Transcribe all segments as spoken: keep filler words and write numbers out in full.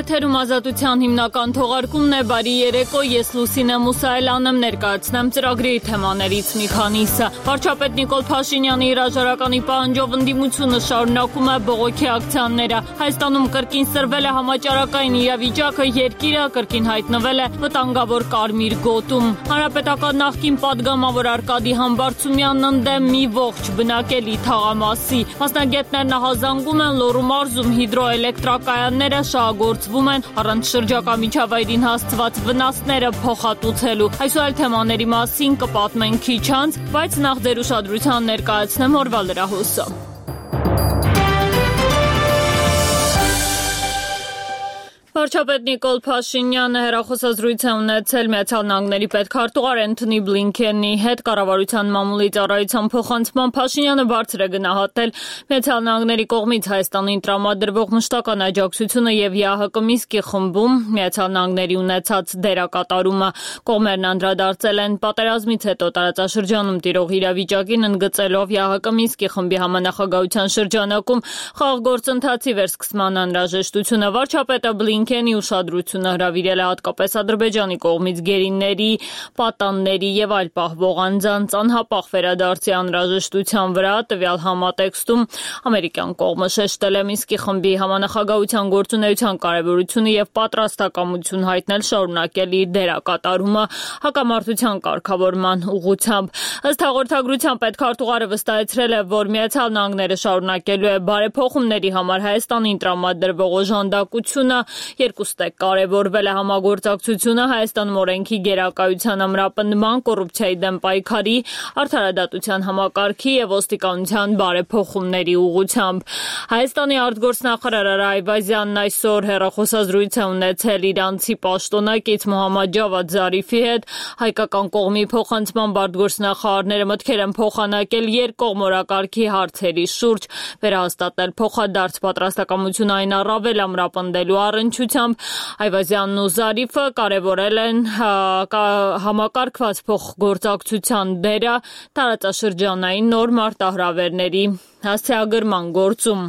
Եթերում ազատության հիմնական թողարկումն է, բարի երեկո, ես Լուսինե Մուսայելյանն եմ, ներկայացնեմ ծրագրի թեմաներից մի քանիսը։ Վարչապետ Նիկոլ Փաշինյանի հրաժարականի պահանջով ընդդիմությունը շարունակում է բողոքի ակցիաները։ Հայաստանում կրկին սրվել է համաճարակային իրավիճակը, երկիրը կրկին հայտնվել է վտանգավոր կարմիր գոտում։ Հանրապետական նախկին պատգամավոր Արկադի Համբարձումյանն ընդդեմ մի ողջ բնակելի թաղամասի։ Մասնագետներն ահազանգում են Լոռու մարզում հիդրոէլեկտրակայանները շահագործվում են առանց շրջակա միջավայրին հասցված վնասները փոխհատուցելու։ Այսօր այլ թեմաների մասին կպատմենք քիչ անց, բայց նախ ձեր ուշադրության ներկայացնեմ օրվա լրահոսը։ Վարչապետ Նիկոլ Փաշինյանը հեռախոսազրույց է ունեցել Միացյալ Նահանգների պետքարտուղար Էնթոնի Բլինքենի հետ կառավարության մամուլի ծառայության փոխանցման Փաշինյանը բարձր է գնահատել Միացյալ Նահանգների կողմից Հայաստանին տրամադրվող մշտական աջակցությունը եւ ԵԱՀԿ Մինսկի խմբում Միացյալ Նահանգների ունեցած դերակատարումը։ Կողմերն անդրադարձել են պատերազմից հետո տարածաշրջանում տիրող իրավիճակին, ընդգծելով ԵԱՀԿ Մինսկի խմբի համանախագահության շրջանակում խաղաղ գործընթացի վերսկսման անհրաժեշտությունը։ Վարչապետը Բլինքենի ուշադրությունը հրավիրել է հատկապես Ադրբեջանի կողմից գերիների, պատանների եւ այլ պահվող անձանց անհապաղ վերադարձի անհրաժեշտության վրա։ Տվյալ համատեքստում ամերիկյան կողմը շեշտել է Մինսկի խմբի համանախագահության գործունեության կարեւորությունը եւ պատրաստակամություն հայտնել շարունակել իր դերակատարումը հակամարտության կարգավորման ուղղությամբ։ Ըստ հաղորդագրության պետքարտուղարը վստահեցրել է, որ Միացյալ Նահանգները շարունակելու է բարեփոխումների համար Հայաստանին տրամադրվող օժանդակությունը։ Երկուստը կարևորվել է համագործակցությունը Հայաստանում օրենքի գերակայության ամրապնդման, կոռուպցիայի դեմ պայքարի, արդարադատության համակարգի եւ ոստիկանության բարեփոխումների ուղղությամբ։ Հայաստանի արտգործնախարար Արա Այվազյանն այսօր հեռախոսազրույց է ունեցել իրանցի պաշտոնակից Մոհամմադ Ջավադ Զարիֆի հետ։ Հայկական կողմի փոխանցման արտգործնախարարները մտքեր են փոխանակել երկկողմ օրակարգի հարցերի շուրջ, վերահաստատել փոխադարձ պատրաստակամություն այն առավել ամրապնդելու առնչությամբ։ Այվազյանն ու Զարիֆը կարևորել են համակարգված փոխգործակցության դերը տարածաշրջանային նոր մարտահրավերների հասցեագրման գործում։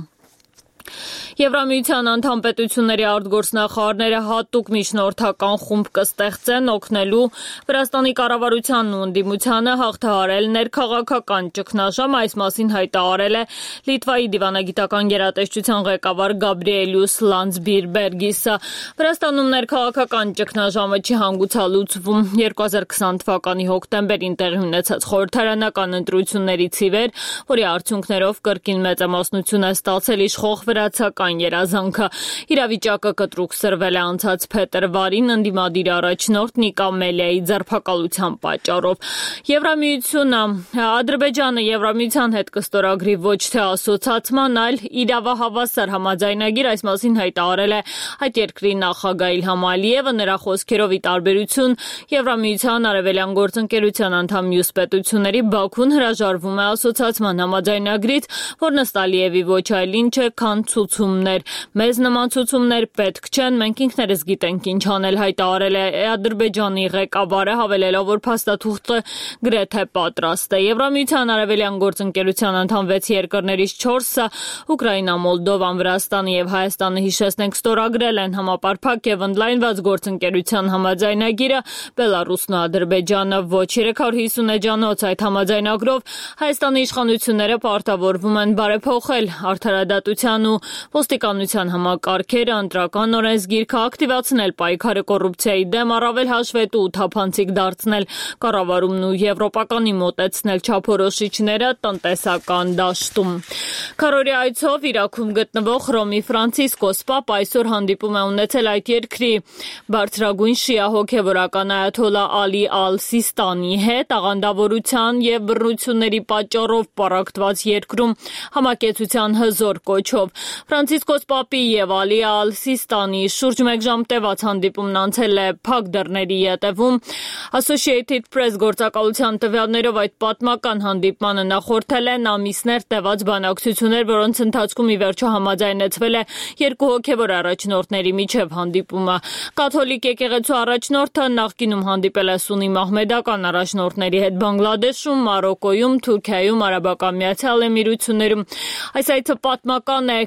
Եվրամիության անդամ պետությունների արտգործնախարարները հատուկ միջնորդական խումբ կստեղծեն օգնելու Վրաստանի կառավարությանն ու ընդդիմությանը հաղթահարել ներքաղաքական ճգնաժամ։ Այս մասին հայտարարել է Լիտվայի դիվանագիտական գերատեսչության ղեկավար Գաբրիելյուս Լանdsբիրբերգիսը։ Վրաստանում ներքաղաքական ճգնաժամը չի հանգուցալուծվում։ երկու հազար քսան թվականի հոկտեմբերին տեղի ունեցած խորհրդարանական ընտրություններից ի վեր, որի արդյունքներով կրկին մեծամասնություն է ստացել իշխող վրացական երազանքը։ Իրավիճակը կտրուկ սրվել է անցած փետրվարին ընդդիմադիր առաջնորդ Նիկա Մելիայի ձերբակալության պատճառով։ Եվրամիությունը, Ադրբեջանը Եվրամիության հետ կստորագրի ոչ թե ասոցացման, այլ իրավահավասար համաձայնագիր, այս մասին հայտարարել է այդ երկրի նախագահ Իլհամ Ալիևը։ Նրա խոսքերով, ի տարբերություն Եվրամիության արևելյան գործընկերության անդամ մյուս պետությունների, Բաքուն հրաժարվում է ասոցացման համաձայնագրից, որն ըստ Ալիևի ոչ այլ ինչ է, քան ցուցումներ։ Մեզ նման ցուցումներ պետք չեն, մենք ինքներս գիտենք ինչ անել, հայտարարել է Ադրբեջանի ղեկավարը, հավելելով, որ փաստաթուղթը գրեթե պատրաստ է։ Եվրամիության արևելյան գործընկերության անդամ վեց երկրներից չորսը՝ Ուկրաինա, Մոլդովան, Վրաստանը եւ Հայաստանը, հիշեցնենք, ստորագրել են համապարփակ եւ ընդլայնված գործընկերության համաձայնագիրը։ Բելարուսն ու Ադրբեջանը ոչ։ երեք հարյուր հիսուն էջանոց այդ համաձայնագրով Հայաստանի իշխանությունները պարտավորվում են բարեփոխել արդարադատության ու ոստիկանության համակարգերը, ընտրական օրենսգիրքը, ակտիվացնել պայքարը կոռուպցիայի դեմ, առավել հաշվետու ու թափանցիկ դարձնել կառավարումն ու եվրոպականի մոտեցնել չափորոշիչները տնտեսական դաշտում։ Քարորի այցով Իրաքում գտնվող Հռոմի Ֆրանցիսկոս Պապ այսօր հանդիպում է ունեցել այդ երկրի բարձրագույն շիա հոգևորական այաթոլլա Ալի Ալ-Սիստանի հետ։ Աղանդավորության եւ բռնությունների պատճառով պառակտված երկրում համակեցության հզոր կոչով Ֆրանցիսկոս Պապի եւ Ալի Ալ-Սիստանի շուրջ մեկ ժամ տևած հանդիպումն անցել է փակ դռների ետևում։ Associated Press գործակալության տվյալներով այդ պատմական հանդիպմանը նախորդել են ամիսներ տևած բանակցություններ, որոնց ընթացքում ի վերջո համաձայնեցվել է երկու հոգևոր առաջնորդների միջև հանդիպումը։ Կաթոլիկ եկեղեցու առաջնորդը նախկինում հանդիպել է սուննի մահմեդական առաջնորդների հետ Բանգլադեշում, Մարոկոյում, Թուրքիայում, Արաբական Միացյալ Էմիրություններում։ Այս այցը պատմական է,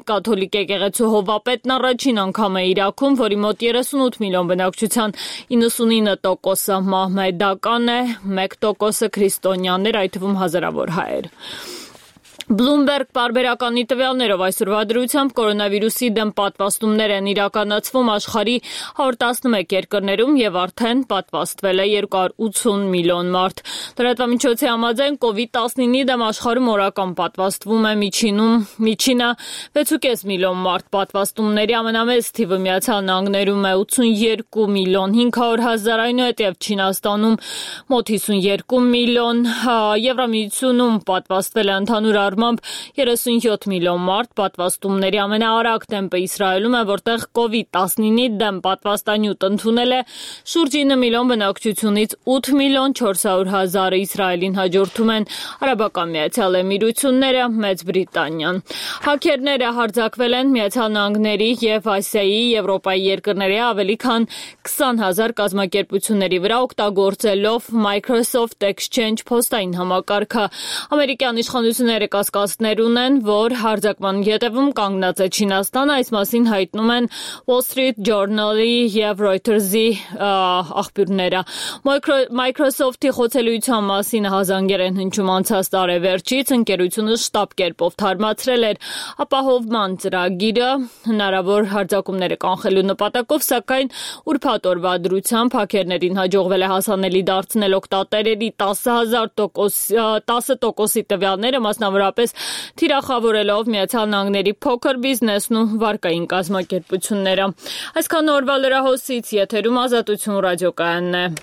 կաթոլիկ եկեղեցու հովվապետն առաջին անգամ է Իրաքում, որի մոտ երեսունութ միլիոն բնակչության իննսունինը տոկոսը մահմեդական է, մեկ տոկոսը քրիստոնյաներ, այդ թվում հազարավոր հայեր։ Bloomberg պարբերականի տվյալներով այսօրվա դրությամբ կորոնավիրուսի դեմ պատվաստումներ են իրականացվում աշխարհի հարյուր տասնմեկ երկրներում եւ արդեն պատվաստվել է երկու հարյուր ութուն միլիոն մարդ։ Լրատվամիջոցի համաձայն կովիդ տասնինի դեմ աշխարհում օրական պատվաստվում է միջինում միջինը վեց ու կես միլիոն մարդ։ Պատվաստումների ամենամեծ թիվը Միացյալ Նահանգներում է ութսունյերկու միլիոն հինգ հարյուր հազար, այնուհետև Չինաստանում մոտ հիսունյերկու միլիոն, Եվրամիությունում պատվաստվել է ընդհանուր երեսունյոթ միլիոն մարդ, պատվաստումների ամենաարագ տեմպը Իսրայելում է, որտեղ կովիդ տասնինի դեմ պատվաստանյութ ընդունել է շուրջ ինը միլիոն բնակչությունից ութ միլիոն չորս հարյուր հազարը, Իսրայելին հաջորդում են Արաբական Միացյալ Էմիրությունները, Մեծ Բրիտանիան։ Հաքերները հարձակվել են Միացյալ Նահանգների եւ Ասիայի, Եվրոպայի երկրների ավելի քան քսան հազար կազմակերպությունների վրա օգտագործելով Microsoft Exchange փոստային համակարգը։ Ամերիկյան իշխանությունները կասկածներ ունեն, որ հարձակման ետևում կանգնած է Չինաստանը, այս մասին հայտնում են Wall Street Journal-ի եւ Reuters-ի աղբյուրները։ Microsoft-ի խոցելիության մասին հազանգեր են հնչում անցած տարեվերջից, ընկերությունը շտապ կերպով թարմացրել էր ապահովման ծրագիրը հնարավոր հարձակումները կանխելու նպատակով, սակայն ուրբաթ օրվա դրությամբ հաքերներին հաջողվել է հասանելի դարձնել օգտատերերի տասը տոկոսի տվյալները, մասնավորապես թիրախավորելով Միացյալ Նահանգների փոքր բիզնեսն ու վարկային կազմակերպությունները։ Այսքան օրվա լրահոսից եթերում Ազատություն ռադիոկայանն է։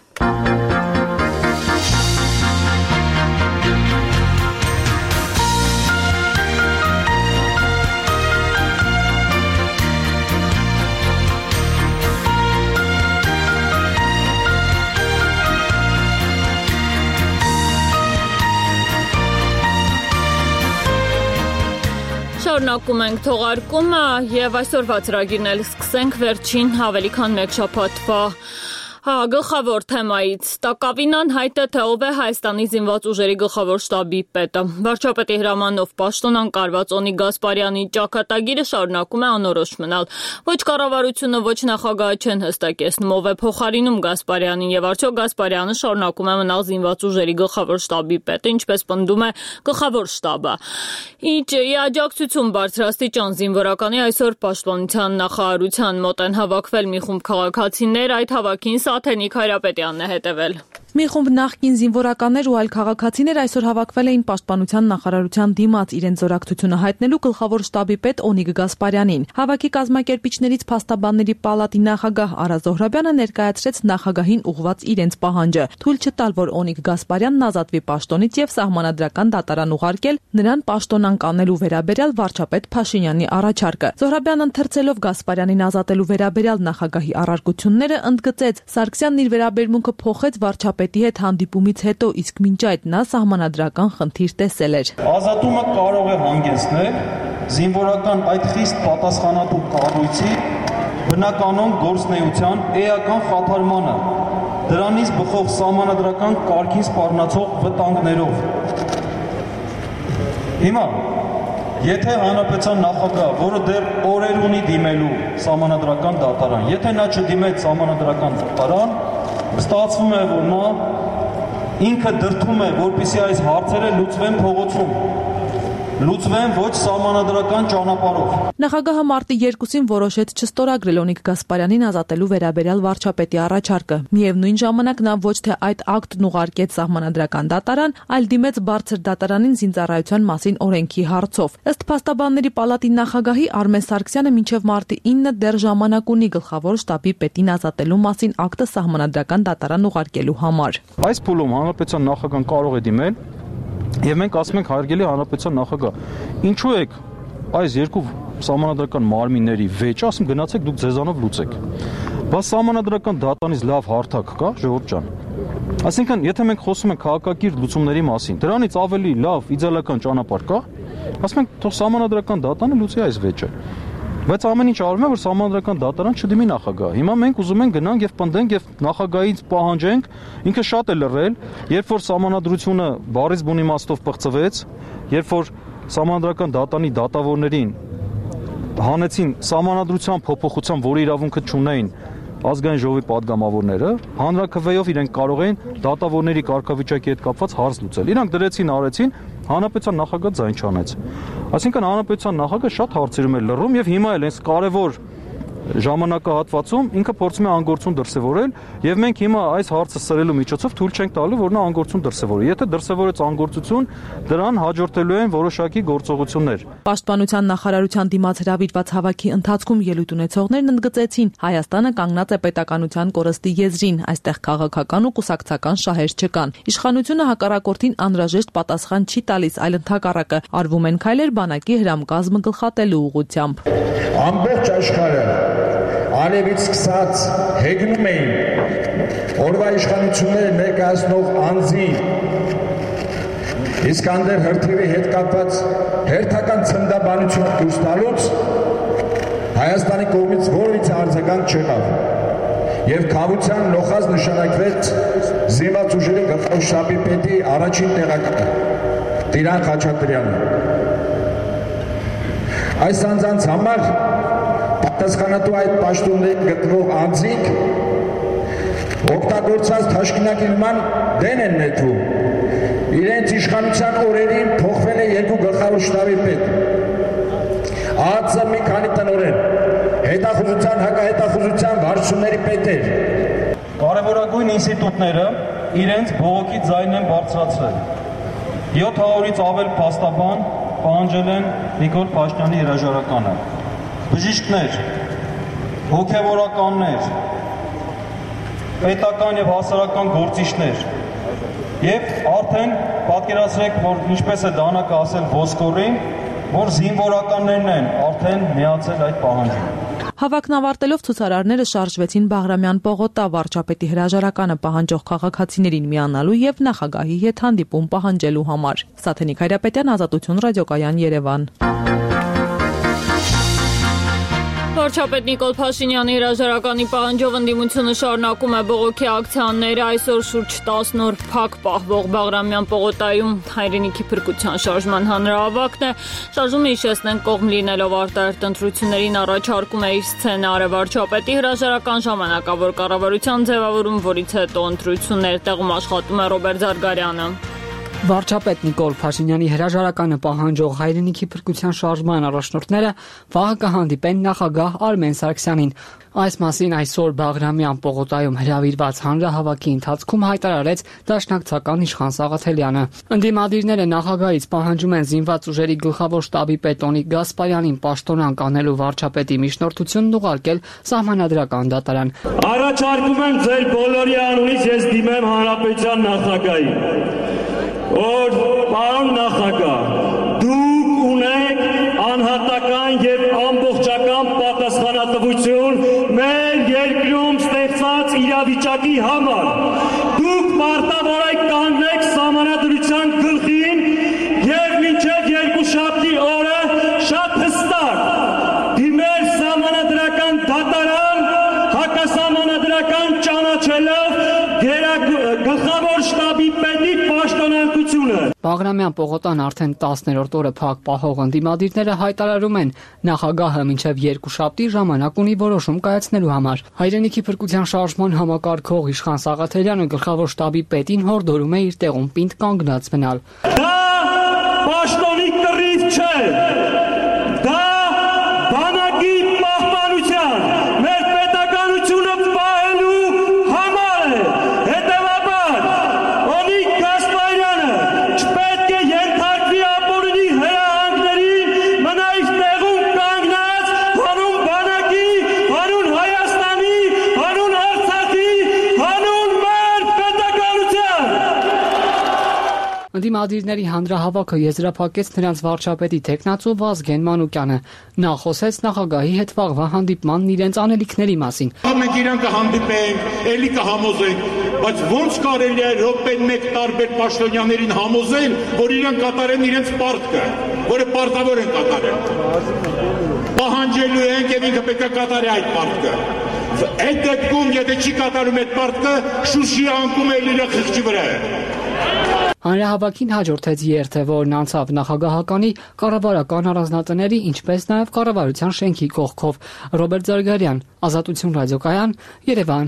Շարունակում ենք թողարկումը եւ այսօրվա ծրագիրն էլ սկսենք վերջին ավելի քան մեկ շաբաթվա գլխավոր թեմայից։ Տակավին հայտը թե ով է Հայաստանի զինված ուժերի գլխավոր շտաբի պետը։ Վարչապետի հրամանով պաշտոնան կարված Օնիկ Գասպարյանի ճակատագիրը շարունակում է անորոշ մնալ։ Ոչ կառավարությունը, ոչ նախագահը չեն հստակեցնում ով է փոխարինում Գասպարյանին եւ արդյոք Գասպարյանը շարունակում է մնալ զինված ուժերի գլխավոր շտաբի պետը, ինչպես պնդում է գլխավոր շտաբը։ Ինչ ի աջակցություն բարձրաստիճան զինվորականի այսօր պաշտպանության նախարարության մոտ են հավաքվել մի խումբ քաղաքացիներ, այդ հավաքին Աթենիկ Հայրապետյանն է հետևել։ Մի խումբ նախկին զինվորականներ ու այլ քաղաքացիներ այսօր հավաքվել էին Պաշտպանության նախարարության դիմաց իրենց զորակցությունը հայտնելու գլխավոր շտաբի պետ Օնիկ Գասպարյանին։ Հավաքի կազմակերպիչներից փաստաբանների պալատի նախագահ Արա Զոհրաբյանը ներկայացրեց նախագահին ուղղված իրենց պահանջը՝ թույլ չտալ, որ Օնիկ Գասպարյանն ազատվի պաշտոնից եւ սահմանադրական դատարան ուղարկել նրան պաշտոնան կանելու վերաբերյալ վարչապետ Փաշինյանի առաջարկը։ Զոհրաբյանն ընթերցելով Գասպարյանին ազատելու վերաբերյալ նախագահի առարկությունները ընդգծեց՝ Սարգսյանն իր վերաբերմունքը փոխեց վարչապետ պետի հետ հանդիպումից հետո, իսկ մինչ այդ նա սահմանադրական խնդիր տեսել էր։ Ազատումը կարող է հանգեցնել զինվորական այդ խիստ պատասխանատու կառույցի բնականոն գործնեության էական խաթարմանը, դրանից բխող սահմանադրական կարգին սպառնացող վտանգներով։ Հիմա, եթե հանրապետության նախագահ, որը դեռ օրեր ունի դիմելու սահմանադրական դատարան, եթե նա չդիմեց սահմանադրական դատարան, ստացվում է, որ նա ինքը դրդում է, որպեսզի այս հարցերը լուծվեն փողոցում, լուծվեն ոչ սահմանադրական ճանապարհով։ Նախագահը մարտի երկուսին որոշեց չստորագրել Օնիկ Գասպարյանին ազատելու վերաբերյալ վարչապետի առաջարկը։ Միևնույն ժամանակ նա ոչ թե այդ ակտն ուղարկեց սահմանադրական դատարան, այլ դիմեց բարձր դատարանին զինծառայության մասին օրենքի հարցով։ Ըստ փաստաբանների պալատի նախագահի Արմեն Սարգսյանը մինչև մարտի ինը դեռ ժամանակ ունի գլխավոր շտաբի պետին ազատելու մասին ակտը սահմանադրական դատարան ուղարկելու համար։ Այս փուլում հանրապետության նախագահան կարող է դիմել եւ մենք ասում ենք հարգելի հանրապետության նախագահ, ինչու եք այս երկու սահմանադրական մարմինների վեճը, ասում գնացեք դուք ձեզանով լուծեք։ Բայց սահմանադրական դատարանից լավ հարթակ կա, ժողովուրդ ջան։ Այսինքն, եթե մենք խոսում ենք քաղաքակիրթ լուծումների մասին, դրանից ավելի լավ իդեալական ճանապարհ կա, ասում ենք թող սահմանադրական դատարանը լուծի այս վեճը։ Բայց ամեն ինչ արվում է, որ սահմանադրական դատարան չդիմի նախագահ։ Հիմա մենք ուզում ենք գնանք եւ պնդենք եւ նախագահից պահանջենք, ինքը շատ է լռել, երբ որ սահմանադրությունը բառից բուն իմաստով պղծվեց, երբ որ սահմանադրական դատարանի դատավորներին հանեցին սահմանադրության փոփոխության, որի իրավունքը չունեին ազգային ժողովի падգամավորները, հանրաքվեով իրենք կարող էին դատավորների կարգավիճակի հետ կապված հարց լուծել։ Իրանք դրեցին, արեցին, հանրապետության նախագահ ձայն չանեց։ Այսինքն հանրապետության նախագահը շատ հարցերում է լռում եւ հիմա էլ այս կարևոր ժամանակահատվածում ինքը փորձում է անգործություն դրսևորել եւ մենք հիմա այս հարցը սրելու միջոցով թույլ չենք տալու, որ նա անգործություն դրսևորի։ Եթե դրսևորեց անգործություն, դրան հաջորդելու են որոշակի գործողություններ։ Պաշտպանության նախարարության դիմաց հրավիրված հավաքի ընթացքում ելույթ ունեցողներն ընդգծեցին, Հայաստանը կանգնած է պետականության կորստի եզրին, այստեղ քաղաքական ու կուսակցական շահեր չկան։ Իշխանությունը հակառակորդին անհրաժեշտ պատասխան չի տալիս, այլ ընդհակառակը արվում են քայլեր բանակի հրամկազմը գլխատելու ուղղությամբ։ Ամբողջ աշխարհը Ալևից սկսած հեգնում էին օրվա իշխանությունները ներկայացնող անձի Իսկանդեր հրթիռի հետ կապված հերթական ցնդաբանություն դուրս տալուց Հայաստանի կողմից որևիցե արձագանք չեղավ եւ քավության նոխած նշանակվեց զինված ուժերի գլխավոր շտաբի պետի առաջին տեղակալ Տիրան Խաչատրյանը։ Այս անձանց համար պատասխանատու այդ պաշտոններին գտնվող անձիկ օգտագործած թաշկինակի նման դեն են նետվում։ Իրենց իշխանության օրերին փոխվել է երկու գլխավոր շտաբի պետ։ ԱԱԾ մի քանի տնօրեն, հետախուզության, հակահետախուզության վարչությունների պետեր։ Կարևորագույն ինստիտուտները իրենց բողոքի ձայնն են բարձրացրել։ յոթ հարյուրից ավել փաստաբան պահանջել են Նիկոլ Փաշինյանի հրաժարականը։ Բժիշկներ, հոգևորականներ, պետական եւ հասարակական գործիչներ եւ արդեն պատկերացրեք, որ ինչպես է դանակը ասել ոսկորին, որ զինվորականներն են արդեն միացել այդ պահանջին։ Հավաքն ավարտելով ցուցարարները շարժվեցին Բաղրամյան պողոտա վարչապետի հրաժարականը պահանջող քաղաքացիներին միանալու եւ նախագահի հետ հանդիպում պահանջելու համար։ Սաթենիկ Հայրապետյան, Ազատություն ռադիոկայան, Երևան։ Վարչապետ Նիկոլ Փաշինյանի հրաժարականի պահանջով ընդդիմությունը շարունակում է բողոքի ակցիաները, այսօր շուրջ տասն օր փակ պահվող Բաղրամյան պողոտայում հայրենիքի փրկության շարժման հանրահավաքն է։ Շարժումը հիշեցնենք կողմ լինելով արտահերթ ընտրություններին առաջարկում է իր սցենարը վարչապետի հրաժարական ժամանակավոր կառավարության ձևավորում, որից հետո ընտրություններ տեղում աշխատում է Ռոբերտ Զարգարյանը։ Վարչապետ Նիկոլ Փաշինյանի հրաժարականը պահանջող հայրենիքի փրկության շարժման առաջնորդները վաղը կհանդիպեն նախագահ Արմեն Սարգսյանին։ Այս մասին այսօր Բաղրամյան պողոտայում հրավիրված հանրահավաքի ընթացքում հայտարարեց դաշնակցական Իշխան Սաղաթելյանը։ Ընդդիմադիրները նախագահից պահանջում են զինված ուժերի գլխավոր շտաբի պետ Օնիկ Գասպարյանին պաշտոնանկ անելու վարչապետի միջնորդությունն ուղարկել սահմանադրական դատարան։ Առաջարկում եմ ձեր բոլորի անունից ես դիմեմ հանրապետության նախագահին, որ պարոն նախագահ, դուք ունեք անհատական եւ ամբողջական պատասխանատվություն մեր երկրում ստեղծած իրավիճակի համար։ Դուք պարտավոր եք կանգնեք սահմանադրության գլխին եւ մինչեւ երկուշաբթի օրը շատ հստակ դիմել սահմանադրական դատարան, հակասահմանադրական ճանաչելով գլխավոր շտաբի պետի պաշտոնանկությունը։ Բաղրամյան պողոտան արդեն տասներորդ օրը փակ պահող ընդդիմադիրները հայտարարում են նախագահը մինչև երկուշաբթի ժամանակ ունի որոշում կայացնելու համար։ Հայրենիքի փրկության շարժման համակարգող Իշխան Սաղաթելյանը գլխավոր շտաբի պետին հորդորում է իր տեղում պինդ կանգնած մնալ։ Դա պաշտոնի կռիվ չէ։ Դա բանակի պահպանության, մեր պետականությունը պահելու համար է։ Հետևաբար Օնիկ Գասպարյանը չպետք է ենթարկվի ապօրինի հրահանգներին, մնա իր տեղում կանգնած, հանուն բանակի, հանուն Հայաստանի, հանուն Արցախի, հանուն մեր պետականության։ Ընդդիմադիրների հանրահավաքը եզրափակեց նրանց վարչապետի թեկնածու Վազգեն Մանուկյանը։ Նա խոսեց նախագահի հետ վաղվա հանդիպմանն իրենց անելիքների մասին։ Մենք իրան կհանդիպենք, էլի կհամոզենք, բայց ո՞նց կարելի է րոպեն մեկ տարբեր պաշտոնյաներին համոզել, որ իրան կատարեն իրենց պարտքը, որը պարտավոր են կատարել։ Պահանջելու ենք եւ ինքը պետք է կատարի այդ պարտքը։ Այդ դեպքում, եթե չի կատարում այդ պարտքը, Շուշի անկում է իր խղճի վրա։ Հանրահավաքին հաջորդեց երթը, որն անցավ նախագահականի, կառավարական առանձնատների, ինչպես նաև կառավարության շենքի կողքով։ Ռոբերտ Զարգարյան, Ազատություն ռադիոկայան, Երևան։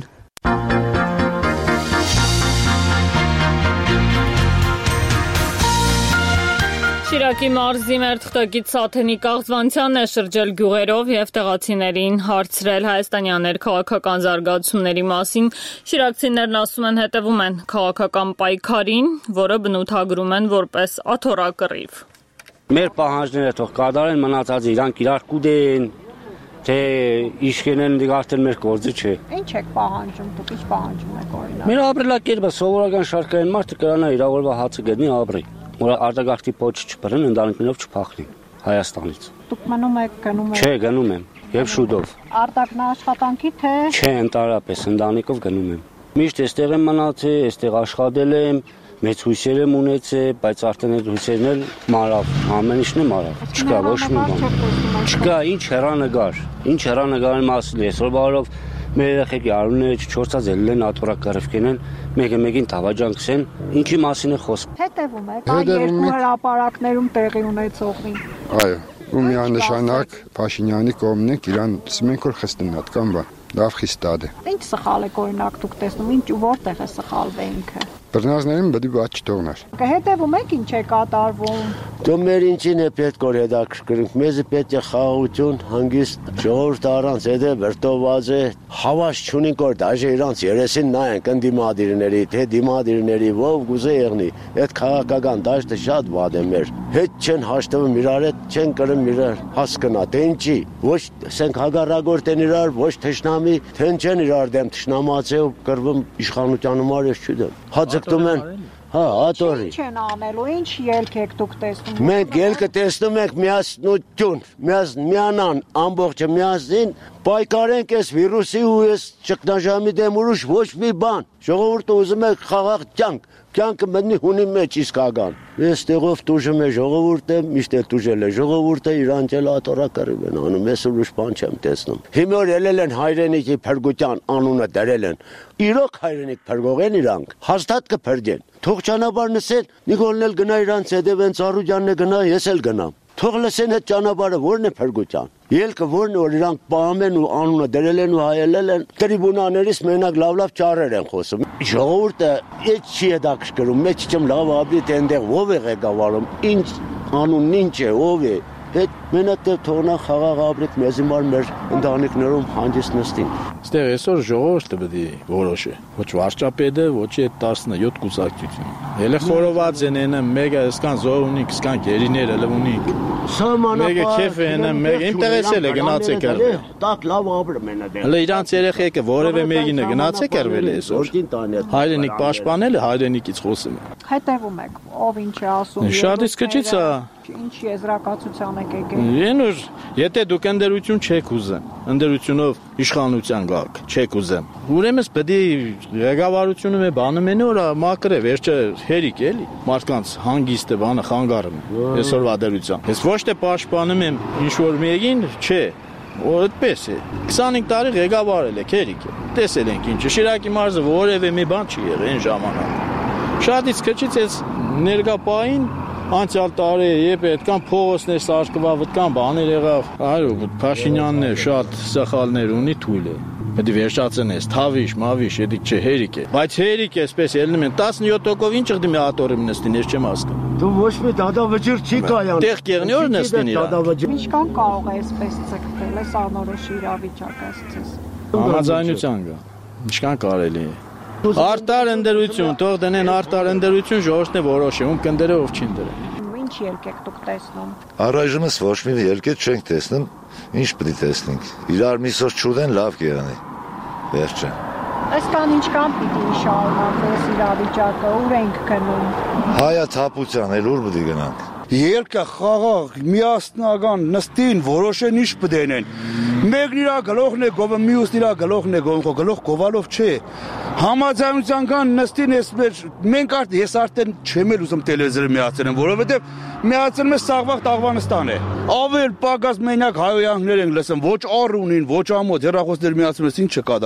Շիրակի մարզի մեր թղթակից Սաթենիկ Աղձվանցյանն է շրջել գյուղերով եւ տեղացիներին հարցրել հայաստանյան քաղաքական զարգացումների մասին։ Շիրակցիներն ասում են հետևում են քաղաքական պայքարին, որը բնութագրում են որպես աթոռակռիվ։ Մեր պահանջները թող կատարեն, մնացածը իրանք իրար կուտեն, թե իշխենեն դիգարտել մեր գործը չէ։ Ինչ եք պահանջում, դուք ինչ պահանջում եք օրինակ։ Մեր ապրելակերպը սովորական շարքային մարդը կրանա իր օրվա հացը գտնի ապրի։ Որ արտագաղթի պոչ չբրեն, ընտանիքներով չփախնի Հայաստանից։ Դուք մնում եք գնում եք։ Չէ, գնում եմ, եւ շուտով։ Արտագնաշխատանքի թե։ Չէ, ընդհանրապես ընտանիքով գնում եմ։ Միշտ էստեղ եմ մնացել, էստեղ աշխատել եմ, մեծ հույսեր եմ ունեցել, բայց արդեն այդ հույսերն էլ մարավ, ամեն ինչն է մարավ։ Չկա ոչ մի բան։ Չկա, ինչ հեռանկար, ինչ հեռանկարի մասին է, այսօր բարով մեր երեխեքի արունները չչորցած ելել են աթոռակռիվ կենեն, մեկը մեկին թավաջանքսեն, ինչի մասին է խոսքը։ Հետևում եք, այ երկու հրապարակներում տեղի ունեցողին։ Այո, ու միանշանակ Փաշինյանի կողմն ենք, իրան ասում ենք որ խստենատ կամ բան, լավ խիստադ է։ Ինչ սխալ եք օրինակ դուք տեսնում, ինչ ու որտեղ է սխալվել ինքը։ Բռնազներին բդի բաց չթողնար։ Հետևում եք ինչ է կատարվում։ Դու մեր ինչին է պետք որ հետաքրքրենք, մեզ պետք է խաղաղություն, հանգիստ, ժողովուրդը առանց հետը վրտոված է, հավաս չունենք որ դաժե իրանց երեսին նայենք ընդդիմադիրների, թե դիմադիրների ով գուզե եղնի, այդ քաղաքական դաշտը շատ վատ է մեր։ Հետ չեն հաշտվում իրար հետ, չեն կրում իրար հասկնա, թե ինչի, ոչ ասենք հագարագորտ են իրար, ոչ թշնամի, թե չեն իրար դեմ թշնամացել կրվում իշխանության համար ես չդեմ։ Հաձգտում են, հա, աթոռի։ Ինչ են անելու, ինչ ելք եք դուք տեսնում։ Մենք ելքը տեսնում ենք միասնություն, միանան ամբողջը միասին, պայքարենք այս վիրուսի ու այս ճգնաժամի դեմ ուրիշ ոչ մի բան։ Ժողովուրդը ուզում է խաղաղ կյանք, կյանքը մտնի հունի մեջ իսկական։ Ես տեղով տուժում է ժողովուրդը, միշտ էլ տուժել է ժողովուրդը, իրանք էլ աթոռակռիվ են անում, ես ուրիշ բան չեմ տեսնում։ Հիմա որ ելել են հայրենիքի փրկության անունը դրել են, իրոք հայրենիք փրկող են իրանք, հաստատ կփրկեն։ Թող ճանապարհ նսեն, Նիկոլն էլ գնա իրանց հետևեն, Ծառուկյանն է գնա, ես էլ գնամ։ Թող լսեն այդ ճանապարհը որն է փրկության։ Ելքը որն է որ իրանք պահում ու անունը դրել են ու հայելել են, տրիբունաներից մենակ լավ-լավ ճառեր են խոսում։ Ժողովուրդը այդ չի հետաքրքրում, մեջ չեմ լավ ապրի թե այնտեղ ով է ղեկավարում, ինչ անունն ինչ է, ով է։ Այդ մենակ թողնա խաղաղ ապրեք մեզ հիմար մեր ընտանիքներում հանգիստ նստին։ Այստեղ այսօր ժողովուրդը պետք է որոշի, ոչ վարչապետը, ոչ այդ տասնյոթ կուսակցությունը։ Հələ խորոված են են, մեկը սկան զոր ունի, սկան գերիներ էլ ունի։ Մեկը քեֆ են, մեկը ինտերեսել է գնացեք արվել։ Տակ լավ ապրում են այդտեղ։ Հələ իրանց երեխեքը որևէ մեկինը գնացեք արվել է այսօր։ Հայրենիք պաշտպանել է, հայրենիքից խոսում է։ Հետևում եք, ով ինչ է ասում։ Շատ իսկ քիչ է։ Ինչ եզրակացության եք եկել։ Ենուր, եթե դուք ընդերություն չեք ուզում, ընդերությունով իշխանության գաք, չեք ուզում։ Ուրեմն պետք է ղեկավարությունը մե բանը մենը որ մակրե, վերջը հերիք էլի, մարդկանց հանգիստը բանը խանգարում է։ Այսօրվա դերության։ Ես ոչ թե պաշտպանում եմ ինչ որ մեկին, չէ։ Որ այդպես է։ քսանհինգ տարի ղեկավարել եք, հերիք է։ Տեսել ենք ինչը Շիրակի մարզը որևէ մի բան չի եղել այն ժամանակ։ Շատ իսկ քիչ էս ներկա պահին անցյալ տարի երբ այդքան փողոցներ սարքվավ, այդքան բաներ եղավ, այո, Փաշինյանն է շատ սխալներ ունի, թույլ է։ Պետք է վերջացնես, թավիշ, մավիշ, էդիկ չէ, հերիք է։ Բայց հերիք է, այսպես ելնում են տասնյոթ տոկով ինչ եղդի մի աթոռի նստին, ես չեմ հասկանում։ Դու ոչ մի դադավճիռ չի կայան։ Տեղ կեղնի որ նստին իրան։ Ինչքան կարող է այսպես ցկտել, այս անորոշ իրավիճակը ասես։ Համաձայնության կա։ Ինչքան կարելի է։ Արտար ընդերություն, թող դնեն արտար ընդերություն, ժողովուրդն է որոշի, ում կնդրե ով չի դրե։ Ինչ ելք եք դուք տեսնում։ Առայժմս ոչ մի ելք չենք տեսնում, ինչ պետք է տեսնենք։ Իրար միսոր չուդեն լավ կերանի։ Վերջը։ Այսքան ինչքան պիտի շարունակվի իրավիճակը, ուր ենք գնում։ Հայաթափության էլ ուր պետք է գնանք։ Ելքը խաղաղ, միասնական նստին, որոշեն ինչ պդենեն։ Մեկն իրա գլոխն է գովը, մյուսն իրա գլոխն է գովը, գլոխ գովալով չէ։ Համաձայնության կան նստին ես մեր, մենք արդ, ես արդեն չեմ էլ ուզում տելևիզորը միացնեմ, որովհետև միացնում է Սաղվաղ Տաղվանստան է։ Ավել պակաս մենակ հայոյանքներ են լսում, ոչ առ ունին, ոչ ամոթ, հեռախոսներ միացնում ես ինչ չկատարվում։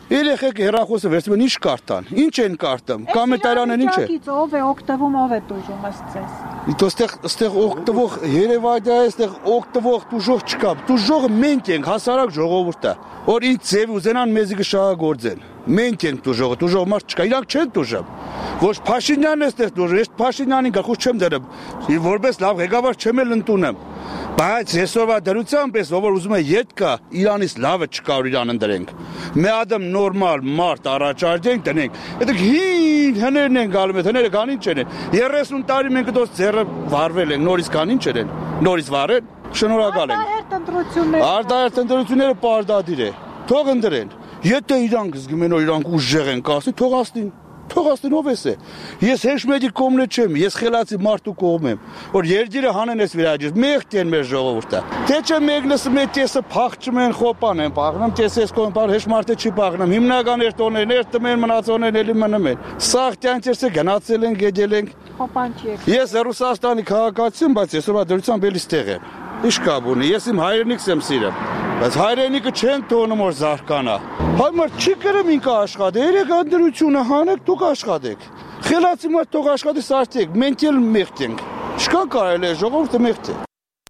Երեխեք հեռախոսը վերցնում են ինչ կարտան, ինչ են կարտում, կամետարանն ինչ է։ Ով է օգտվում, ով է տուժում ըստ Ito ստեղ ստեղ օգտվող Երևանն է, ստեղ օգտվող դուժող չկա։ Դուժողը մենք ենք, հասարակ ժողովուրդը, որ ինձ ձև ուզենան մեզի կշահագործեն։ Մենք ենք դուժողը, դուժող մարդ չկա, իրանք չեն դուժում։ Ոչ Փաշինյանն է ստեղ դուժը, ես Փաշինյանին գլխուց չեմ դրում։ Եվ որպես լավ ղեկավար չեմ էլ ընդունեմ։ Բայց այսօրվա դրությամբ ես, ով ուզում է ետ կա, Իրանից լավը չկա, որ Իրանը դրենք։ Մի ադամ նորմալ մարդ առաջարկենք դնենք։ Այդ հին հներն են գալու, հները կան ինչ են։ երեսուն տարի մենք դոս ձեռը վարվել ենք, նորից կան ինչ են։ Նորից վարեն, շնորհակալ ենք։ Արտահերտ ընտրությունները պարտադիր է։ Թող ընտրեն։ Եթե իրանք զգում են, որ իրանք ուժեղ են կասի, թող ասին։ Թող ասին ով էս է։ Ես հեշմեդի կողմն չեմ, ես խելացի մարդու կողմ եմ, որ երդիրը հանեն էս վիրաջից, մեղք են մեր ժողովուրդը։ Թե չէ մեկնս մեծ տեսը փախչում են, խոպան են փախնում, տեսես կողմ բար հեշ մարդը չի փախնում։ Հիմնական երթոներն երթում են, մնացողներն էլի մնում են։ Սաղ տյանցերսը գնացել են, գեդել են։ Խոպան չի։ Ես Ռուսաստանի քաղաքացի եմ, բայց այսօր դրությամբ էլի ստեղ եմ։ Ինչ կա բունի, ես իմ հայրենիքս եմ սիրում, բայց հայրենիքը չեն թողնում որ զարկանա։ Հայմար չի կրեմ ինքը աշխատե, երեք անդրությունը հանեք, դուք աշխատեք։ Խելացի մարդ թող աշխատի սարթեք, մենք էլ մեղք ենք։ Չկա կարելի է ժողովուրդը մեղք է։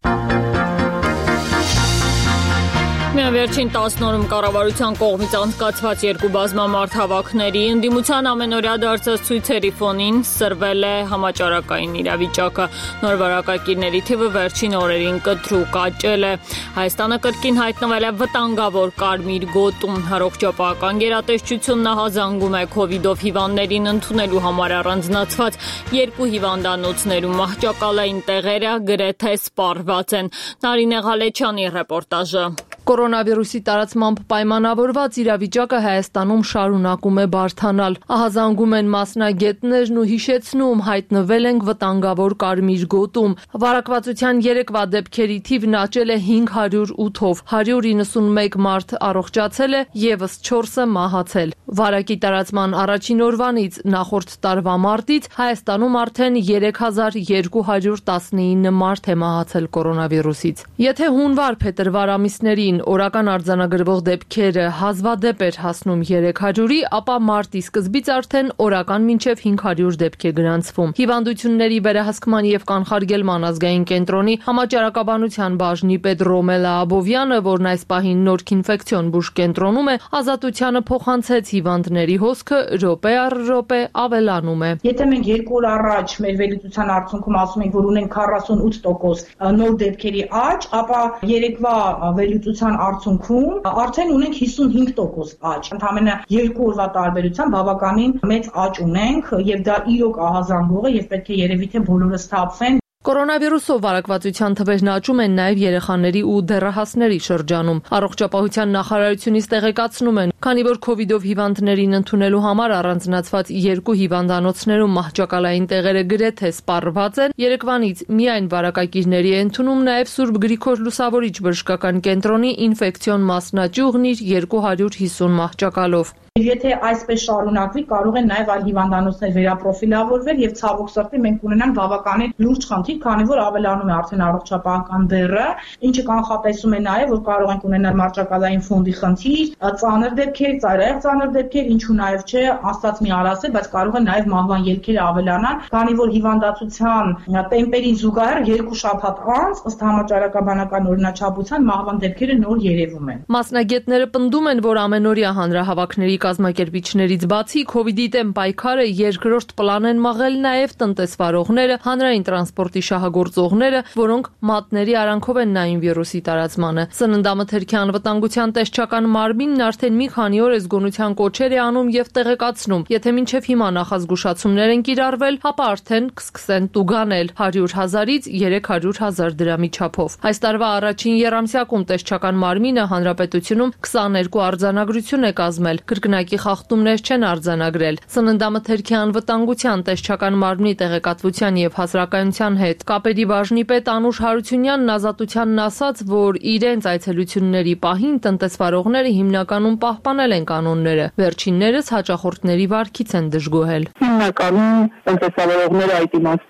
Միայն վերջին տասն օրում կառավարության կողմից անցկացված երկու բազմամարդ հավաքների ընդդիմության ամենօրյա դարձած ցույցերի ֆոնին սրվել է համաճարակային իրավիճակը։ Նոր վարակագիրների թիվը վերջին օրերին կտրուկ աճել է։ Հայաստանը կրկին հայտնվել է վտանգավոր կարմիր գոտում։ Առողջապահական գերատեսչությունն ահազանգում է քովիդով հիվանդներին ընդունելու համար առանձնացված երկու հիվանդանոցներում մահճակալային տեղերը գրեթե սպառված են։ Նարինե Ղալեչյանի ռեպորտաժը։ Կորոնավիրուսի տարածմամբ պայմանավորված իրավիճակը Հայաստանում շարունակում է բարդանալ։ Ահազանգում են մասնագետներն ու հիշեցնում հայտնվել ենք վտանգավոր կարմիր գոտում։ Վարակվածության երեկվա դեպքերի թիվն աճել է հինգ հարյուր ութով, հարյուր իննսունմեկ մարդ առողջացել է, եւս չորսը մահացել։ Վարակի տարածման առաջին օրվանից նախորդ տարվա մարտից Հայաստանում արդեն երեք հազար երկու հարյուր տասնինը մարդ է մահացել կորոնավիրուսից։ Եթե հունվար-փետրվար ամիսներին օրական արձանագրվող դեպքերը հազվադեպ էր հասնում երեք հարյուրի, ապա մարտի սկզբից արդեն օրական մինչև հինգ հարյուր դեպք է գրանցվում։ Հիվանդությունների վերահսկման եւ կանխարգելման ազգային կենտրոնի համաճարակաբանության բաժնի պետ Ռոմելա Աբովյանը, որն այս պահին նորք ինֆեկցիոն բուժ կենտրոնում է, ազատությանը փոխանցեց հիվանդների հոսքը րոպե առ րոպե ավելանում է։ Եթե մենք երկու օր առաջ մեր վերլուծության արդյունքում ասում ենք, որ ունենք քառասունութ տոկոս նոր դեպքերի աճ, ապա երեկվա վերլուծության արդյունքում արդեն ունենք հիսունհինգ տոկոս աճ։ Ընդամենը երկու օրվա տարբերությամբ բավականին մեծ աճ ունենք եւ դա իրոք ահազանգող է եւ պետք է երևի թե բոլորը սթափվեն։ Կորոնավիրուսով վարակվածության թվերն աճում են նաև երեխաների ու դեռահասների շրջանում։ Առողջապահության նախարարությունից տեղեկացնում են, քանի որ քովիդով հիվանդներին ընդունելու համար առանձնացված երկու հիվանդանոցներում մահճակալային տեղերը գրեթե սպառված են, երեկվանից միայն վարակագիրների է ընդունում նաև Սուրբ Գրիգոր Լուսավորիչ բժշկական կենտրոնի ինֆեկցիոն մասնաճյուղն իր երկու հարյուր հիսուն մահճակալով։ Եթե այսպես շարունակվի, կարող են նաև այլ հիվանդանոցներ վերապրոֆիլավորվել եւ ցավոք սրտի մենք ունենանք բավականին լուրջ խնդիր, քանի որ ավելանում է արդեն առողջապահական բեռը, ինչը կանխատեսում է նաև, որ կարող ենք ունենալ մահճակալային ֆոնդի խնդիր, ծանր դեպքեր, ծայրահեղ ծանր դեպքեր, ինչու նաև չէ, աստված մի արասե, բայց կարող է նաև մահվան ելքերը ավելանալ, քանի որ հիվանդացության տեմպերին զուգահեռ երկու շաբաթ անց ըստ համաճարակաբանական օրինաչափության մահվան դեպքերը նոր երևում են։ Մասնագետները պնդում են, որ ամենօրյա հանրահավաքների կազմակերպիչներից բացի քովիդի դեմ պայքարը երկրորդ պլան են մղել նաև տնտեսվարողները, հանրային տրանսպորտի շահագործողները, որոնք մատների արանքով են նայում վիրուսի տարածմանը։ Սննդամթերքի անվտանգության տեսչական մարմինն արդեն մի քանի օր զգոնության կոչեր է անում եւ տեղեկացնում, եթե մինչեւ հիմա նախազգուշացումներ են կիրառվել, ապա արդեն կսկսեն տուգանել հարյուր հազարից երեք հարյուր հազար դրամի չափով։ Այս տարվա առաջին եռամսյակում տեսչական մարմինը հանրապետությունում քսաներկու արձանագրություն է կազմել։ Կրկնակի խախտումներ չեն արձանագրել։ Սննդամթերքի անվտանգության տեսչական մարմնի տեղեկատվության եւ հասարակայնության հետ կապերի բաժնի պետ Անուշ Հարությունյանն ազատությանն ասաց, որ իրենց այցելությունների պահին տնտեսվարողները հիմնականում պահպանել են կանոնները։ Վերջիններս հաճախորդների վարքից են դժգոհել։ Հիմնականում տնտեսվարողները այդ իմաստով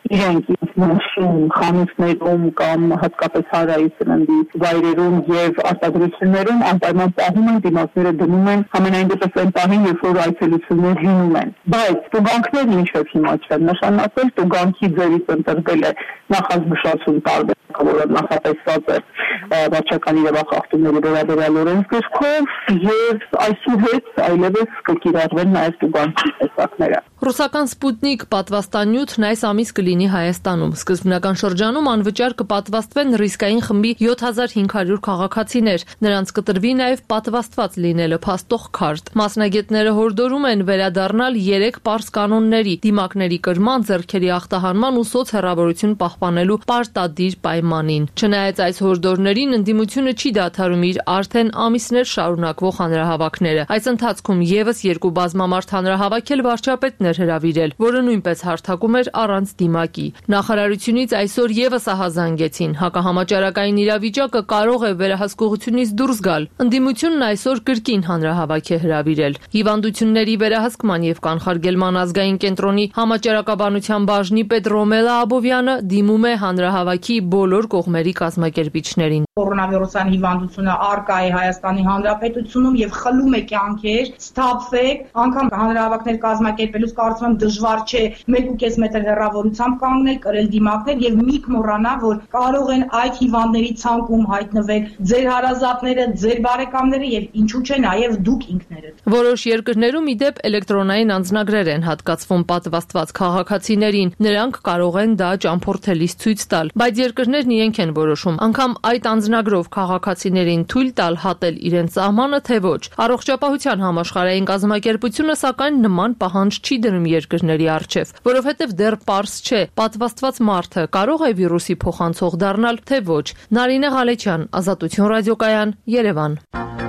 իրենք ինքնաշում խանութներում կամ հատկապես հարայի սննդի վայրերում եւ արտադրություններում անպայման պահում են, դիմացները դնում են ամենայն դեպս այն պահին, երբ որ այցելություններ լինում են։ Բայց տուգանքներն ինչով հիմա չեն նշանակել, տուգանքի ձևից ընտրվել է նախազգուշացում տարբեր, որը նախատեսված է վարչական իրավախախտումների վերաբերյալ օրենսգրքով եւ այսուհետ այլևս կկիրառվեն նաեւ տուգանքի տեսակները։ Ռուսական Սպուտնիկ պատվաստանյութն այս ամիս կլինի Հայաստանում։ Սկզբնական շրջանում անվճար կպատվաստվեն ռիսկային խմբի յոթ հազար հինգ հարյուր քաղաքացիներ։ Նրանց կտրվի նաև պատվաստված լինելը փաստող քարտ։ Մասնագետները հորդորում են վերադառնալ երեք պարզ կանոնների՝ դիմակների կրման, ձեռքերի ախտահանման ու սոցհեռավորություն պահպանելու պարտադիր պայմանին։ Չնայած այս հորդորներին, ընդդիմությունը չի դադարում իր արդեն ամիսներ շարունակվող հանրահավաքները։ Այս ընթացքում եւս երկու բազմամարդ հանրահավաք էլ վարչապետն հրավիրել, որը նույնպես հարթակում էր առանց դիմակի։ Նախարարությունից այսօր եւս ահազանգեցին։ Հակահամաճարակային իրավիճակը կարող է վերահսկողությունից դուրս գալ։ Ընդդիմությունն այսօր կրկին հանրահավաք է հրավիրել։ Հիվանդությունների վերահսկման եւ կանխարգելման ազգային կենտրոնի համաճարակաբանության բաժնի պետ Ռոմելա Աբովյանը դիմում է հանրահավաքի բոլոր կողմերի կազմակերպիչներին։ Կորոնավիրուսային հիվանդությունը առկա է Հայաստանի Հանրապետությունում եւ խլում է կյանքեր, սթափվեք, անգամ հանրահավաքներ կազմակերպելուց կարծում եմ դժվար չէ մեկ ու կես մետր հեռավորությամբ կանգնել, կրել դիմակներ եւ մի մոռանա, որ կարող են այդ հիվանդների ցանկում հայտնվել ձեր հարազատները, ձեր բարեկամները եւ ինչու՞ չէ նաեւ դուք ինքներդ։ Որոշ երկրներում ի դեպ էլեկտրոնային անձնագրեր են հատկացվում պատվաստված քաղաքացիներին։ Նրանք կարող են դա ճամփորդելիս ցույց տալ, բայց երկրներն իրենք են որոշում անգամ այդ անձնագրով քաղաքացիներին թույլ տալ հատել իրենց սահմանը, թե ոչ։ Առողջապահության համաշխարհային կազմակերպությունը սակայն նման պահանջ չի դնում երկրների առջև, որովհետև դեռ պարզ չէ պատվաստված մարդը կարող է վիրուսի փոխանցող դառնալ, թե ոչ։ Նարինե Ղալեչյան, Ազատություն ռադիոկայան, Երևան։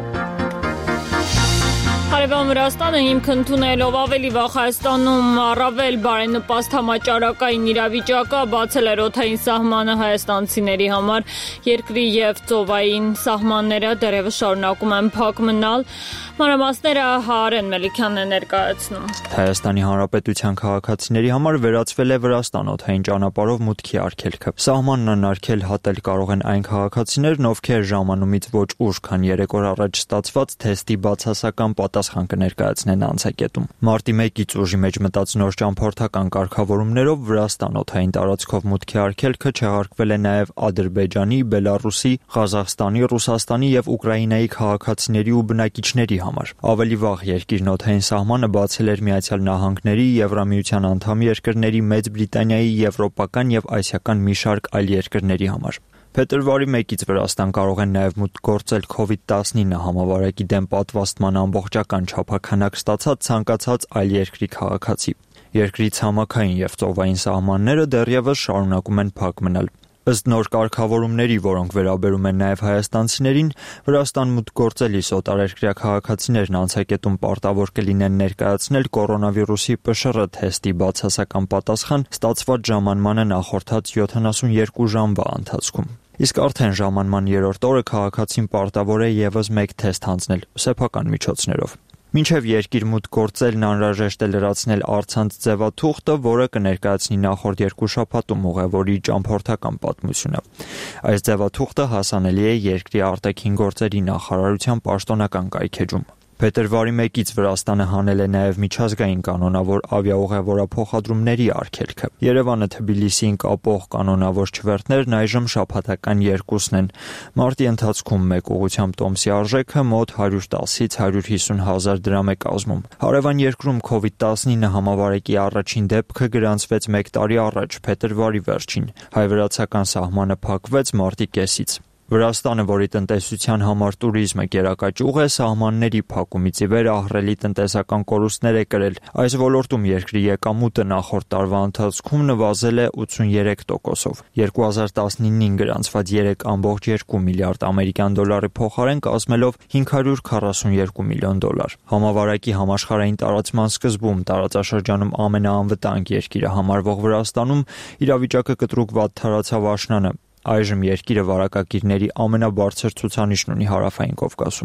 Արևան Վրաստանը հիմք ընդունելով ավելի վաղ Հայաստանում առավել բարենպաստ համաճարակային իրավիճակը բացել էր օդային սահմանը հայաստանցիների համար։ Երկրի եւ ծովային սահմանները դեռևս շարունակում են փակ մնալ։ Մանրամասները Հարեն Մելիքյանն է ներկայացնում։ Հայաստանի Հանրապետության քաղաքացիների համար վերացվել է Վրաստան օդային ճանապարհով մուտքի արգելքը։ Սահմանն անարգել հատել կարող են այն քաղաքացիներն, ովքեր ժամանումից ոչ ուշ, քան երեք օր առաջ ստացված թեստի բացասական պատասխան կներկայացնեն անցակետում։ Մարտի մեկից ուժի մեջ մտած նոր ճամփորդական կարգավորումներով Վրաստան օդային տարածքով մուտքի արգելքը չեղարկվել է նաև Ադրբեջանի, Բելարուսի, Ղազախստանի, Ռուսաստանի եւ Ուկրաինայի քաղաքացիների ու բնակիչների համար։ Ավելի վաղ երկիրն օդային սահմանը բացել էր Միացյալ Նահանգների, Եվրամիության անդամ երկրների, Մեծ Բրիտանիայի, եվրոպական եւ ասիական մի շարք այլ երկրների համար։ Փետրվարի մեկից Վրաստան կարող են նաև մուտք գործել քովիդ տասնինը համավարակի դեմ պատվաստման ամբողջական չափաքանակ ստացած ցանկացած այլ երկրի քաղաքացի։ Երկրի ցամաքային եւ ծովային սահմանները դեռևս շարունակում են փակ մնալ։ Ըստ նոր կարգավորումների, որոնք վերաբերում են նաև հայաստանցիներին, Վրաստան մուտք գործելիս օտարերկրյա քաղաքացիներն անցակետում պարտավոր կլինեն ներկայացնել կորոնավիրուսի Պ Շ R թեստի բացասական պատասխան ստացված ժամանմանը նախորդած յոթանասունյոթ ժամվա ընթացքում։ Իսկ արդեն ժամանման երրորդ օրը քաղաքացին պարտավոր է եւս մեկ թեստ հանձնել սեփական միջոցներով։ Մինչև երկիր մուտք գործելն անհրաժեշտ է լրացնել առցանց ձևաթուղթը, որը կներկայացնի նախորդ երկու շաբաթում ուղևորի ճամփորդական պատմությունը։ Այս ձևաթուղթը հասանելի է երկրի արտաքին գործերի նախարարության պաշտոնական կայքեջում։ Փետրվարի մեկից Վրաստանը հանել է նաև միջազգային կանոնավոր ավիաուղևորափոխադրումների արգելքը։ Երևանը Թբիլիսիին կապող կանոնավոր չվերթներն այժմ շաբաթական երկուսն են։ Մարտի ընթացքում մեկ ուղղությամբ տոմսի արժեքը մոտ հարյուր տասից հարյուր հիսուն հազար դրամ է կազմում։ Հարևան երկրում քովիդ տասնինը համավարակի առաջին դեպքը գրանցվեց մեկ տարի առաջ, փետրվարի վերջին։ Հայ-վրացական սահմանը փակվեց մարտի կեսից։ Վրաստանը, որի տնտեսության համար տուրիզմը գերակա ճյուղ է, սահմանների փակումից ի վեր ահռելի տնտեսական կորուստներ է կրել։ Այս ոլորտում երկրի եկամուտը նախորդ տարվա ընթացքում նվազել է ութսունյոթ տոկոսով։ երկու հազար տասնինին գրանցված երեք կόμք երկու միլիարդ ամերիկյան դոլարի փոխարեն կազմելով հինգ հարյուր քառասունյոթ միլիոն դոլար։ Համավարակի համաշխարհային տարածման սկզբում տարածաշրջանում ամենաանվտանգ երկիրը համարվող Վրաստանում իրավիճակը կտրուկ վատթարացավ աշնանը։ Այժմ երկիրը վարակագիրների ամենաբարձր ցուցանիշն ունի Հարավային Կովկասում։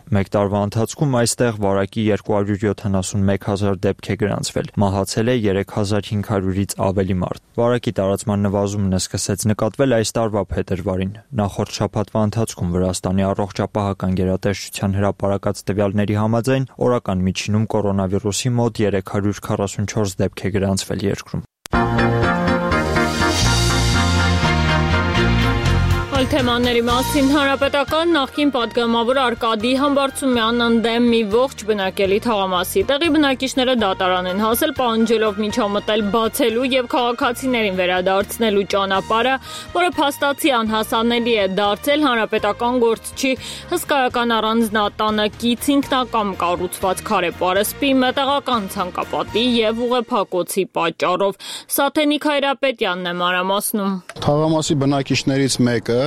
Մեկ տարվա ընթացքում այստեղ վարակի երկու հարյուր յոթանասունմեկ հազար դեպք է գրանցվել։ Մահացել է երեք հազար հինգ հարյուրից ավելի մարդ։ Վարակի տարածման նվազումն սկսեց նկատվել այս տարվա փետրվարին։ Նախորդ շաբաթվա ընթացքում Վրաստանի առողջապահական գերատեսչության հրապարակած տվյալների համաձայն օրական միջինում կորոնավիրուսի մոտ երեք հարյուր քառասունչորս դեպք է գրանցվել երկրում։ Այլ թեմաների մասին հանրապետական նախկին պատգամավոր Արկադի Համբարձումյանն ընդդեմ մի ողջ բնակելի թաղամասի։ Տեղի բնակիչները դատարան են հասել, պահանջելով միջամտել բացելու եւ քաղաքացիներին վերադարձնելու ճանապարհը, որը փաստացի անհասանելի է դարձել հանրապետական գործչի հսկայական առանձնատանկից ինքնակամ կառուցված քարե պարսպի, մետաղական ցանկապատի եւ ուղեփակոցի պատճառով։ Սաթենիկ Հայրապետյանն է մանրամասնում։ Թաղամասի բնակիչներից մեկը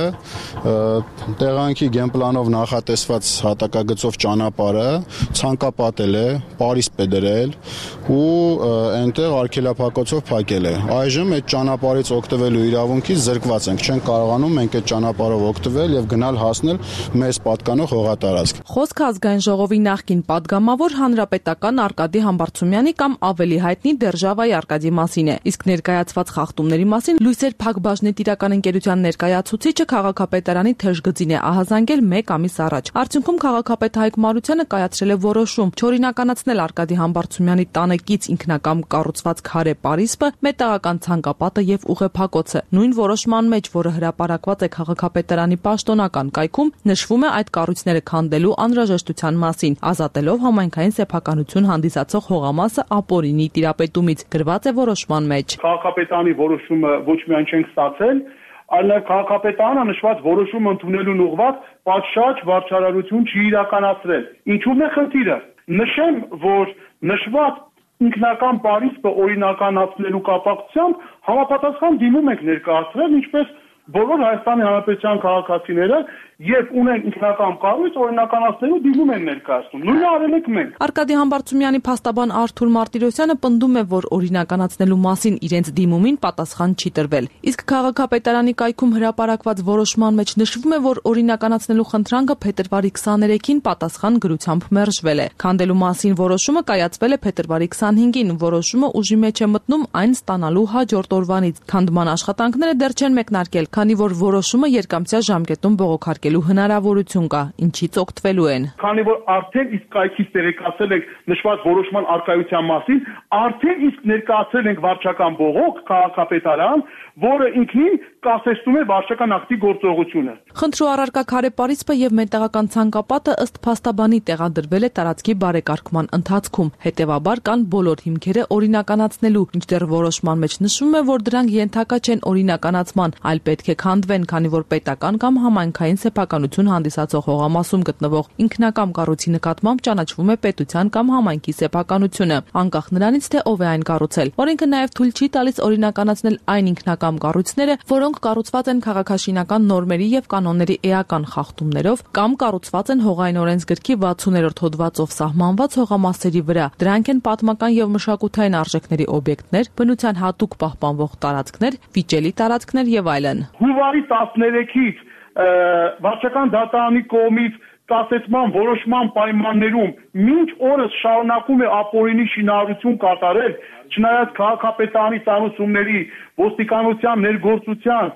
տեղանքի գենպլանով նախատեսված հատակագծով ճանապարհը ցանկապատել է, պարիսպ է դրել ու այնտեղ արգելափակոցով փակել է։ Այժմ այդ ճանապարհից օգտվելու իրավունքից զրկված ենք, չենք կարողանում մենք այդ ճանապարհով օգտվել եւ գնալ հասնել մեզ պատկանող հողատարածք։ Խոսքը ազգային ժողովի նախկին պատգամավոր հանրապետական Արկադի Համբարձումյանի կամ ավելի հայտնի Դերժավայի Արկադի մասին է։ Իսկ ներկայացված խախտումների մասին Լույսեր Փակbaşնի տիրական ընկերության ներկայացուցիչը քաղաքապետարանի թեժգծին է ահազանգել մեկ ամիս առաջ։ Արդյունքում քաղաքապետ Հայկ Մարությանը կայացրել է որոշում չօրինականացնել Արկադի Համբարձումյանի տանեկից ինքնակամ կառուցված քարե պարիսպը, մետաղական ցանկապատը եւ ուղեփակոցը։ Նույն որոշման մեջ, որը հրապարակված է քաղաքապետարանի պաշտոնական կայքում, նշվում է այդ կառույցները քանդելու անհրաժեշտության մասին, ազատելով համայնքային սեփականություն հանդիսացող հողամասը ապօրինի տիրապետումից, գրված է որոշման մեջ։ Քաղաքապետարանի որոշումը ոչ միայն չենք ստացել, այլ նաև քաղաքապետարանը նշված որոշում ընդունելուն ուղղված պատշաճ վարչարարություն չի իրականացրել։ Ինչու՞մ է խնդիրը։ Նշեմ, որ նշված ինքնական պարիսպը օրինականացնելու կապակցությամբ համապատասխան դիմում ենք ներկայացրել, ինչպես բոլոր Հայաստանի Հանրապետության քաղաքացիները եւ ունեն ինքնական կառույց օրինականացնելու դիմում են ներկայացնում։ Նույնը արել ենք մենք։ Արկադի Համբարձումյանի փաստաբան Արթուր Մարտիրոսյանը պնդում է, որ օրինականացնելու մասին իրենց դիմումին պատասխան չի տրվել։ Իսկ քաղաքապետարանի կայքում հրապարակված որոշման մեջ նշվում է, որ օրինականացնելու խնդրանքը փետրվարի քսաներեքին պատասխան գրությամբ մերժվել է։ Քանդելու մասին որոշումը կայացվել է փետրվարի քսանհինգին։ Որոշումը ուժի մեջ է մտնում այն ստանալու հաջորդ օրվանից։ Քանդման աշխատանքները դեռ չեն մեկնարկել, քանի որ որոշումը երկամսյա ժամկետում բողոքարկելու հնարավորություն կա, ինչից օգտվելու են։ Քանի որ արդեն իսկ կայքից տեղեկացել ենք նշված որոշման արկայության մասին, արդեն իսկ ներկայացել ենք վարչական բողոք քաղաքապետարան, որը ինքնին կասեցնում է վարչական ակտի գործողությունը։ Խնդրու առարկա քարե պարիսպը եւ մետաղական ցանկապատը ըստ փաստաբանի տեղադրվել է տարածքի բարեկարգման ընթացքում։ Հետևաբար կան բոլոր հիմքերը օրինականացնելու, ինչդեռ որոշման մեջ նշվում է, որ դրանք ենթակա չեն օրինականացման, այլ պետք է քանդվեն, քանի որ պետական կամ համայնքային սեփականություն հանդիսացող հողամասում գտնվող ինքնակամ կառույցի նկատմամբ ճանաչվում է պետության կամ համայնքի սեփականությունը, անկախ նրանից թե ով է այն կառուցել։ Օրենքը նաեւ թույլ չի տալիս օրինականացնել այն ինքնակամ կառույցները, որոնք կառուցված են քաղաքաշինական նորմերի եւ կանոնների էական խախտումներով կամ կառուցված են հողային օրենսգրքի վաթսուներորդ հոդվածով սահմանված հողամասերի վրա։ Դրանք են պատմական եւ մշակութային արժեքների օբյեկտներ, բնության հատուկ պահպանվող տարածքներ, վիճելի տարածքներ եւ այլն։ Հունվարի տասներեքից վարչական դատարանի կողմից կասեցման որոշման պայմաններում մինչ օրս շարունակում է ապօրինի շինարարություն կատարել, չնայած քաղաքապետարանի ծանուցումների, ոստիկանության ներգործության,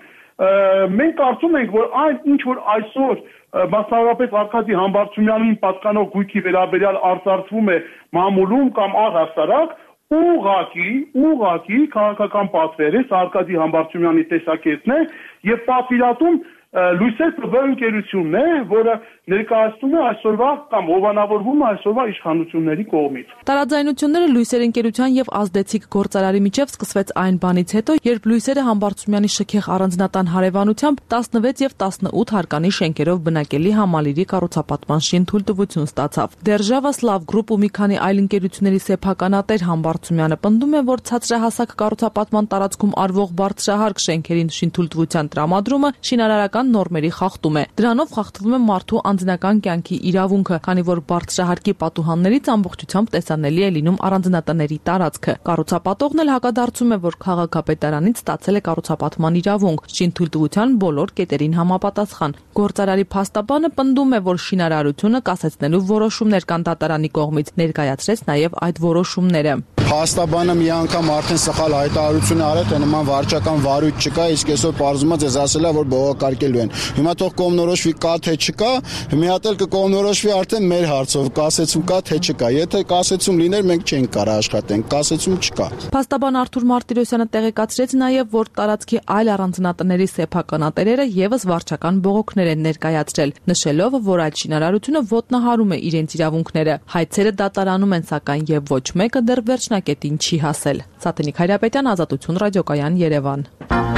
մենք կարծում ենք, որ այն ինչ որ այսօր մասնավորապես Արկադի Համբարձումյանին պատկանող գույքի վերաբերյալ արձարծվում է մամուլում կամ առհասարակ, ուղղակի, ուղղակի քաղաքական պատվեր է, Արկադի Համբարձումյանի տեսակետն է եւ պատվիրատում Լույսեր Փ ընկերությունն է, որը ներկայացնում է այսօրվա կամ հովանավորվում է այսօրվա իշխանությունների կողմից։ Տարաձայնությունները Լույսեր ընկերության եւ Ազդեցիկ գործարարի միջև սկսվեց այն բանից հետո, երբ Լույսերը Համբարձումյանի շքեղ առանձնատան հարևանությամբ տասնվեց եւ տասնութ հարկանի շենքերով բնակելի համալիրի կառուցապատման շինթույլտվություն ստացավ։ Դերժավա Սլավ գրուպ ու մի քանի այլ ընկերությունների սեփականատեր Համբարձումյանը պնդում է, որ ցածրահասակ կառուցապատման տարածքում արվող բարձրահարկ շենքերին շինթույլտվության տրամադրումը շինարարական կառավարության նորմերի խախտում է։ Դրանով խախտվում է մարդու անձնական կյանքի իրավունքը, քանի որ բարձրահարկի պատուհաններից ամբողջությամբ տեսանելի է լինում առանձնատների տարածքը։ Կառուցապատողն էլ հակադարձում է, որ քաղաքապետարանից ստացել է կառուցապատման իրավունք, շինթույլտվության բոլոր կետերին համապատասխան։ Գործարարի փաստաբանը պնդում է, որ շինարարությունը կասեցնելու որոշումներ կան դատարանի կողմից, ներկայացրեց նաև այդ որոշումները։ Փաստաբանը մի անգամ արդեն սխալ հայտարարություն արել, թե նման վարչական վարույթ չկա, իսկ այսօր պարզումը ձեզ ասել է, որ բողոքարկելու են։ Հիմա թող կողմնորոշվի կա թե չկա, մի հատ էլ կկողմնորոշվի արդեն մեր հարցով, կասեցում կա թե չկա։ Եթե կասեցում լիներ, մենք չենք կարող աշխատենք, կասեցում չկա։ Փաստաբան Արթուր Մարտիրոսյանը տեղեկացրեց նաև, որ տարածքի այլ առանձնատների սեփականատերերը եւս վարչական բողոքներ են ներկայացրել, նշելով, որ այդ շինարարությունը ոտնահարում է իրենց իրավունքները։ Հայցերը դատարանում են, սակայն եւ ոչ մեկը դեռ վերջնակետին չի հասել։ Սաթենիկ Հայրապետյան, Ազատություն ռադիոկայան, Երևան։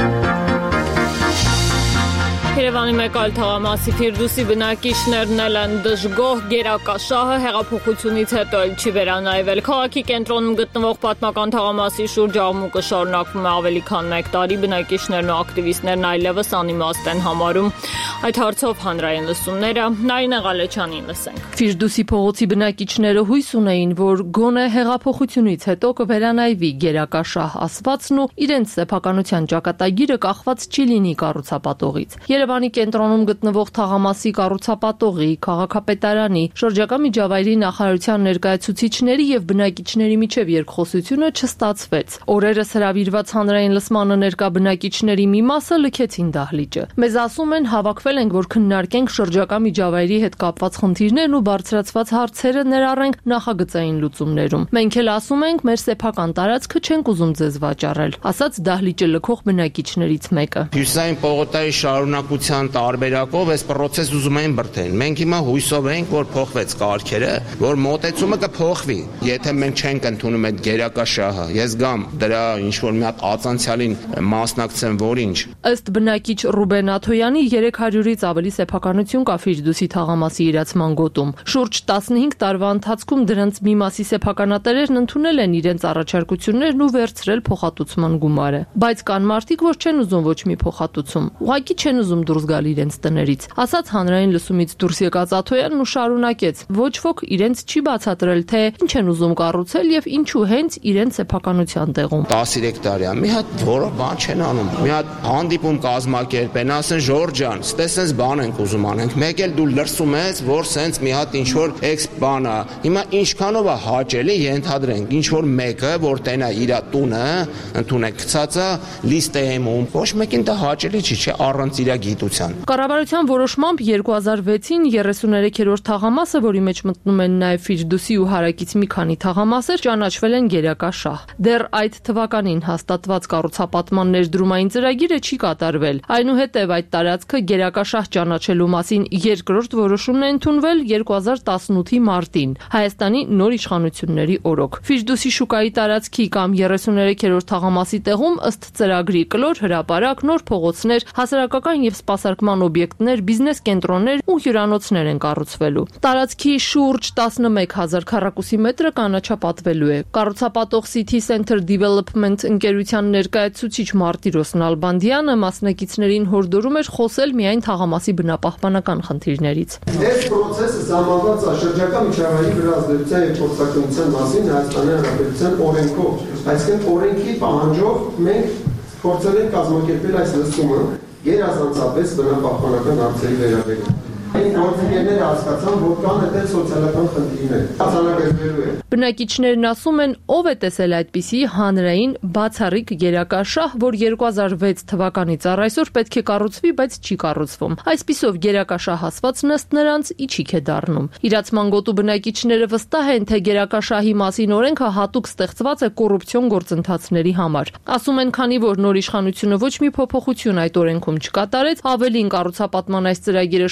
Երևանի մեկ այլ թաղամասի Ֆիրդուսի բնակիչներն էլ են դժգոհ, գերակաշահը հեղափոխությունից հետո էլ չի վերանայվել։ Քաղաքի կենտրոնում գտնվող պատմական թաղամասի շուրջ աղմուկը շարունակվում է ավելի քան մեկ տարի, բնակիչներն ու ակտիվիստներն այլևս անիմաստ են համարում այդ հարցով հանրային լսումները։ Նարինե Ղալեչյանին լսենք։ Ֆիրդուսի փողոցի բնակիչները հույս ունեին, որ գոնե հեղափոխությունից հետո կվերանայվի գերակաշահ ասվածն ու իրենց սեփականության ճակատագիրը կախված չի լինի կառուցապատողից։ Երևանի կենտրոնում գտնվող թաղամասի կառուցապատողի, քաղաքապետարանի, շրջակա միջավայրի նախարարության ներկայացուցիչների եւ բնակիչների միջև երկխոսությունը չստացվեց։ Օրերս հրավիրված հանրային լսմանը ներկա բնակիչների մի մասը լքեցին դահլիճը։ Մեզ ասում են, հավաքվել ենք, որ քննարկենք շրջակա միջավայրի հետ կապված խնդիրներն ու բարձրացված հարցերը ներառենք նախագծային լուծումներում։ Մենք էլ ասում ենք, մեր սեփական տարածքը չենք ուզում ձեզ վաճառել, ասաց դահլիճը լքող բնակիչներից մեկը։ Հյուսային պողոտայի շարունակության տարբերակով այս process ուզում են բրդեն։ Մենք հիմա հույսով ենք, որ փոխվեց կարգերը, որ մոտեցումը կփոխվի։ Եթե մենք չենք ընդունում այդ գերակաշահը, ես գամ դրա ինչ որ մի հատ ածանցյալին մասնակցեմ, որ ինչ։ Ըստ բնակիչ Ռուբեն Աթոյանի երեք հարյուրից ավելի սեփականություն կա Ֆիրդուսի թաղամասի իրացման գոտում։ Շուրջ տասնհինգ տարվա ընթացքում դրանց մի մասի սեփականատերերն ընդունել են իրենց առաջարկություններն ու վերցրել փոխհատուցման գումարը։ Բայց կան մարդիկ, որ չեն ուզում ոչ մի փոխհատուցում։ Ուղղակի չեն ուզում դուրս գալ իրենց տներից, ասաց հանրային լսումից դուրս եկած Աթոյանն ու շարունակեց. ոչ ոք իրենց չի բացատրել, թե ինչ են ուզում կառուցել եւ ինչու հենց իրենց սեփականության տեղում։ տասներեք տարի է, մի հատ որը բան չեն անում։ Մի հատ հանդիպում կազմակերպեն, ասեն Ժորժ ջան, ստեսենց բան ենք ուզում անենք։ Մեկ էլ դու լրսում ես, որ սենց մի հատ ինչ որ էքս բան է։ Հիմա ինչքանով է հաճելի ենթադրենք, ինչ որ մեկը, որ տենա իր տունը, ընդունեք գցածը, լիստեում, ոչ մեկին դա հաճելի չի, չէ, առանց իր գիտության։ Կառավարության որոշմամբ երկու հազար վեցին երեսուներեքերորդ թաղամասը, որի մեջ մտնում են նաև Ֆիրդուսի ու հարակից մի քանի թաղամասեր, ճանաչվել են գերակաշահ։ Դեռ այդ թվականին հաստատված կառուցապատման ներդրումային ծրագիրը չի կատարվել։ Այնուհետև այդ տարածքը գերակաշահ ճանաչելու մասին երկրորդ որոշումն է ընդունվել երկու հազար տասնութի մարտին, Հայաստանի նոր իշխանությունների օրոք։ Ֆիրդուսի շուկայի տարածքի կամ երեսուներեքերորդ թաղամասի տեղում ըստ ծրագրի կլոր հրապարակ, նոր փողոցներ, հասարակական եւ սպասարկման օբյեկտներ, բիզնես կենտրոններ ու հյուրանոցներ են կառուցվելու։ Տարածքի շուրջ տասնմեկ հազար քառակուսի մետրը կանաչապատվելու է։ Կառուցապատող City Center Development ընկերության ներկայացուցիչ Մարտիրոս Նալբանդյանը մասնակիցներին հորդորում էր խոսել միայն թաղամասի բնապահպանական խնդիրներից։ Այս process-ը զամանված է շրջակա միջավայրի վերազդեցության եւ փորձակնության մասին Հայաստանի Հանրապետության օրենքով։ Այսինքն օրենքի պահանջով մենք փորձել ենք կազմակերպել այս լսումը գերազանցապես բնապահպանական հարցերի վերաբերյալ։ Այն գործընկերները հասկացան, որ կան այդտեղ սոցիալական խնդիրներ։ Արձանագրվելու է։ Բնակիչներն ասում են, ով է տեսել այդպիսի հանրային բացառիկ գերակաշահ, որ երկու հազար վեց թվականից առ այսօր պետք է կառուցվի, բայց չի կառուցվում։ Այսպիսով գերակաշահ ասվածն ըստ նրանց իջիկ է դառնում։ Իրացման գոտու բնակիչները վստահ են, թե գերակաշահի մասին օրենքը հատուկ ստեղծված է կոռուպցիոն գործընթացների համար։ Ասում են, քանի որ նոր իշխանությունը ոչ մի փոփոխություն այդ օրենքում չկատարեց, ավելին կառուցապատման այս ծրագիրը շատ կարևոր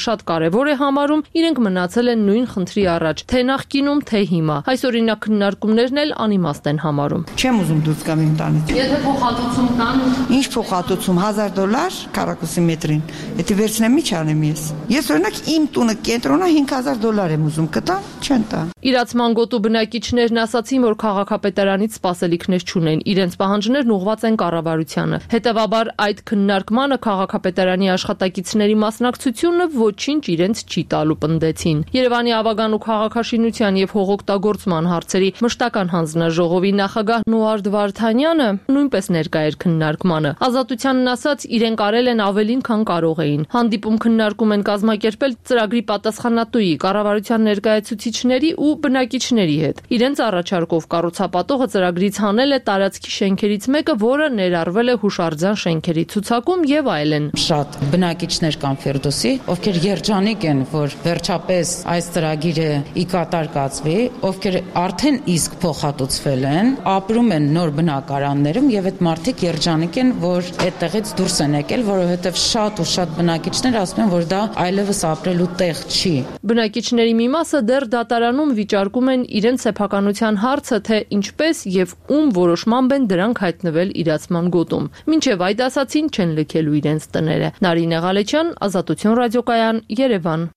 կարևոր է համարում, իրենք մնացել են նույն խնդրի առաջ, թե նախկինում, թե հիմա։ Այս օրինակ քննարկումներն էլ անիմաստ են համարում։ Չեմ ուզում դուրս գամ իմ տանից։ Եթե փոխհատուցում տան, ինչ փոխհատուցում հազար դոլար քառակուսի մետրին։ Եթե վերցնեմ, ի՞նչ անեմ ես։ Ես օրինակ իմ տունը կենտրոնը հինգ հազար դոլար եմ ուզում կտամ, չեն տա։ Իրացման գոտու բնակիչներն ասացին, որ քաղաքապետարանից սպասելիքներ չունեն, իրենց պահանջներն ուղղված են կառավարությանը։ Հետևաբար այդ քննարկմանը քաղաքապետարանի աշխատակիցների մասնակցությունը ոչինչ իրենց չի տալու, պնդեցին։ Երևանի ավագան ու քաղաքաշինության եւ հողօգտագործման հարցերի մշտական հանձնաժողովի նախագահ Նուարդ Վարդանյանը նույնպես ներկա էր քննարկմանը։ Ազատությանն ասաց, իրենք արել են ավելին, քան կարող էին։ Հանդիպում քննարկում են կազմակերպել ծրագրի պատասխանատուի, կառավարության ներկայացուցիչների ու բնակիչների հետ։ Իրենց առաջարկով կառուցապատողը ծրագրից հանել է տարածքի շենքերից մեկը, որը ներառվել է հուշարձան շենքերի ցուցակում եւ այլն։ Շատ բնակիչներ կան Ֆիրդուսի, ովքեր երջանիկ են, որ վերջապես այս ծրագիրը ի կատար կացվի, ովքեր արդեն իսկ փոխհատուցվել են, ապրում են նոր բնակարաններում եւ այդ մարդիկ երջանիկ են, որ այդտեղից դուրս են եկել, որովհետեւ շատ ու շատ բնակիչներ ասում են, որ դա այլևս ապրելու տեղ չի։ Բնակիչների մի մասը դեռ դատարանում վիճարկում են իրենց սեփականության հարցը, թե ինչպես եւ ում որոշմամբ են դրանք հայտնվել իրացման գոտում։ Մինչեւ այդ ասացին չեն լքելու իրենց տները։ Նարինե Ղալեչյան, Ազատություն ռադիոկայան, Երևան։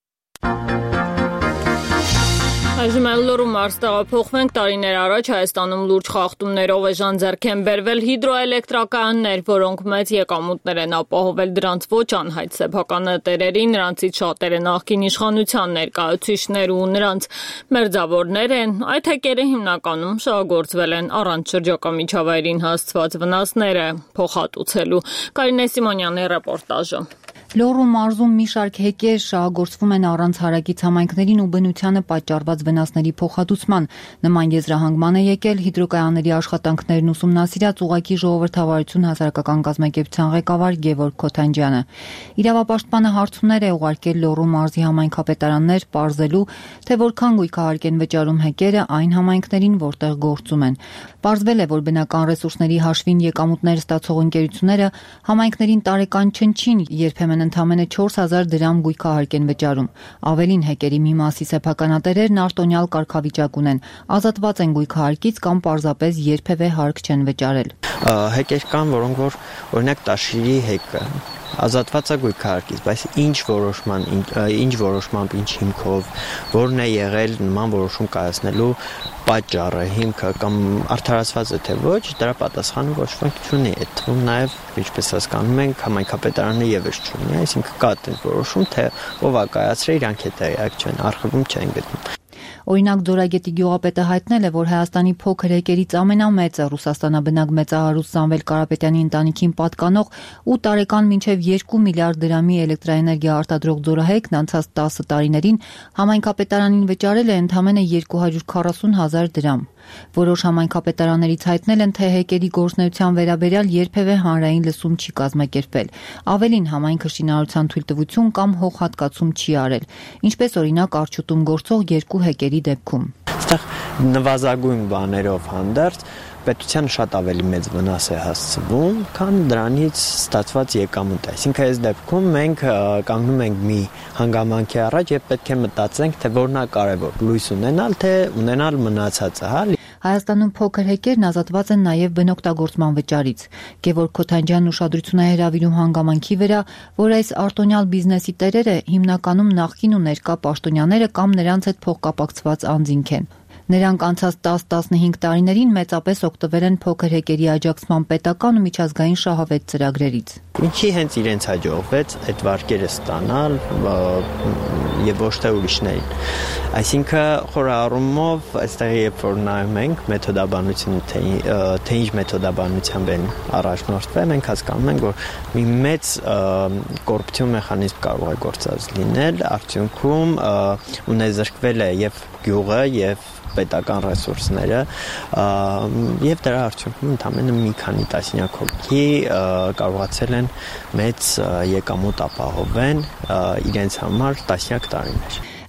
Այժմ Լոռու մարզ տեղափոխվենք։ Տարիներ առաջ Հայաստանում լուրջ խախտումներով էժան ձեռք են բերվել հիդրոէլեկտրակայաններ, որոնք մեծ եկամուտներ են ապահովել դրանց ոչ անհայտ սեփական տերերին, նրանցից շատերը նախկին իշխանության ներկայացուցիչներ ու նրանց մերձավորներ են։ Այդ հեկերը հիմնականում շահագործվել են առանց շրջակա միջավայրին հասցված վնասները փոխհատուցելու։ Կարինե Սիմոնյանի ռեպորտաժը։ Լոռու մարզում մի շարք հեկեր շահագործվում են առանց հարակից համայնքներին ու բնությանը պատճառված վնասների փոխհատուցման։ Նման եզրահանգման է եկել հիդրոկայանների աշխատանքներն ուսումնասիրած ուղղակի ժողովրդավարություն հասարակական կազմակերպության ղեկավար Գևորգ Քոթանջյանը։ Իրավապաշտպանը հարցումներ է ուղարկել Լոռու մարզի համայնքապետարաններ պարզելու, թե որքան գույքահարկ են վճարում հեկերը այն համայնքներին, որտեղ գործում են։ Պարզվել է, որ բնական ռեսուրսների հաշվին եկամուտներ ստացող ընկերությունները համայնքներին տարեկան չնչին երբեմն ընդամենը չորս հազար դրամ գույքահարկ են վճարում։ Ավելին հեկերի մի մասի սեփականատերերն արտոնյալ կարգավիճակ ունեն, ազատված են գույքահարկից կամ պարզապես երբևէ հարկ չեն վճարել։ Հեկեր կան, որոնք որ օրինակ Տաշիրի հեկը ազատված է գույքահարկից, բայց ինչ որոշման, ինչ որոշմամբ, ինչ հիմքով, որն է եղել նման որոշում կայացնելու պատճառը, հիմքը կամ արդարացված է թե ոչ, դրա պատասխանը ոչ ոք չունի։ Այդ թվում նաև, ինչպես հասկանում ենք, համայնքապետարանը եւս չունի, այսինքն կա այդ որոշում, թե ով է կայացրել, իրանք է տեղյակ չեն, արխիվում չեն գտնում։ Օրինակ Ձորագետի գյուղապետը հայտնել է, որ Հայաստանի փոքր հեկերից ամենամեծը Ռուսաստանաբնակ մեծահարուստ Սամվել Կարապետյանի ընտանիքին պատկանող ու տարեկան մինչև երկու միլիարդ դրամի էլեկտրաէներգիա արտադրող Ձորահեկն անցած տասը տարիներին համայնքապետարանին վճարել է ընդամենը երկու հարյուր քառասուն հազար դրամ։ Որոշ համայնքապետարաններից հայտնել են, թե հեկերի գործնեության վերաբերյալ երբևէ հանրային լսում չի կազմակերպվել։ Ավելին, համայնքը շինարարության թույլտվություն կամ հողհատկացում չի արել, ինչպես օրինակ Արջուտում գործող երկու հեկերի դեպքում։ Այստեղ նվազագույն բաներով հանդերձ պետությանը շատ ավելի մեծ վնաս է հասցվում, քան դրանից ստացված եկամուտ։ Այսինքն այս դեպքում մենք կանգնում ենք մի հանգամանքի առաջ եւ պետք է մտածենք, թե որն է կարևոր՝ լույս ունենալ, թե ունենալ մնացածը, հա։ Հայաստանում փոքր հեկերն ազատված են նաև բնօգտագործման վճարից։ Գևորգ Քոթանջյանն ուշադրություն է հրավիրում հանգամանքի վրա, որ այս արտոնյալ բիզնեսի տերերը հիմնականում նախկին ու ներկա պաշտոնյաները կամ նրանց հետ փոխկապակցված անձինք են։ Նրանք անցած տասը տասնհինգ տարիներին մեծապես օգտվել են փոքր հեկերի աջակցման պետական ու միջազգային շահավետ ծրագրերից։ Ինչի հենց իրենց հաջողվեց այդ վարկերը ստանալ եւ ոչ թե ուրիշներին։ Այսինքն խորհարումով այստեղ երբ որ նայում ենք մեթոդաբանությունը, թե թե ինչ մեթոդաբանությամբ են առաջնորդվել, մենք հասկանում ենք, որ մի մեծ կոռուպցիոն մեխանիզմ կարող է գործած լինել, արդյունքում ունեզրկվել է եւ գյուղը եւ պետական ռեսուրսները եւ դրա արդյունքում ընդամենը մի քանի տասնյակ հոգի կարողացել են մեծ եկամուտ ապահովեն իրենց համար տասնյակ տարիներ։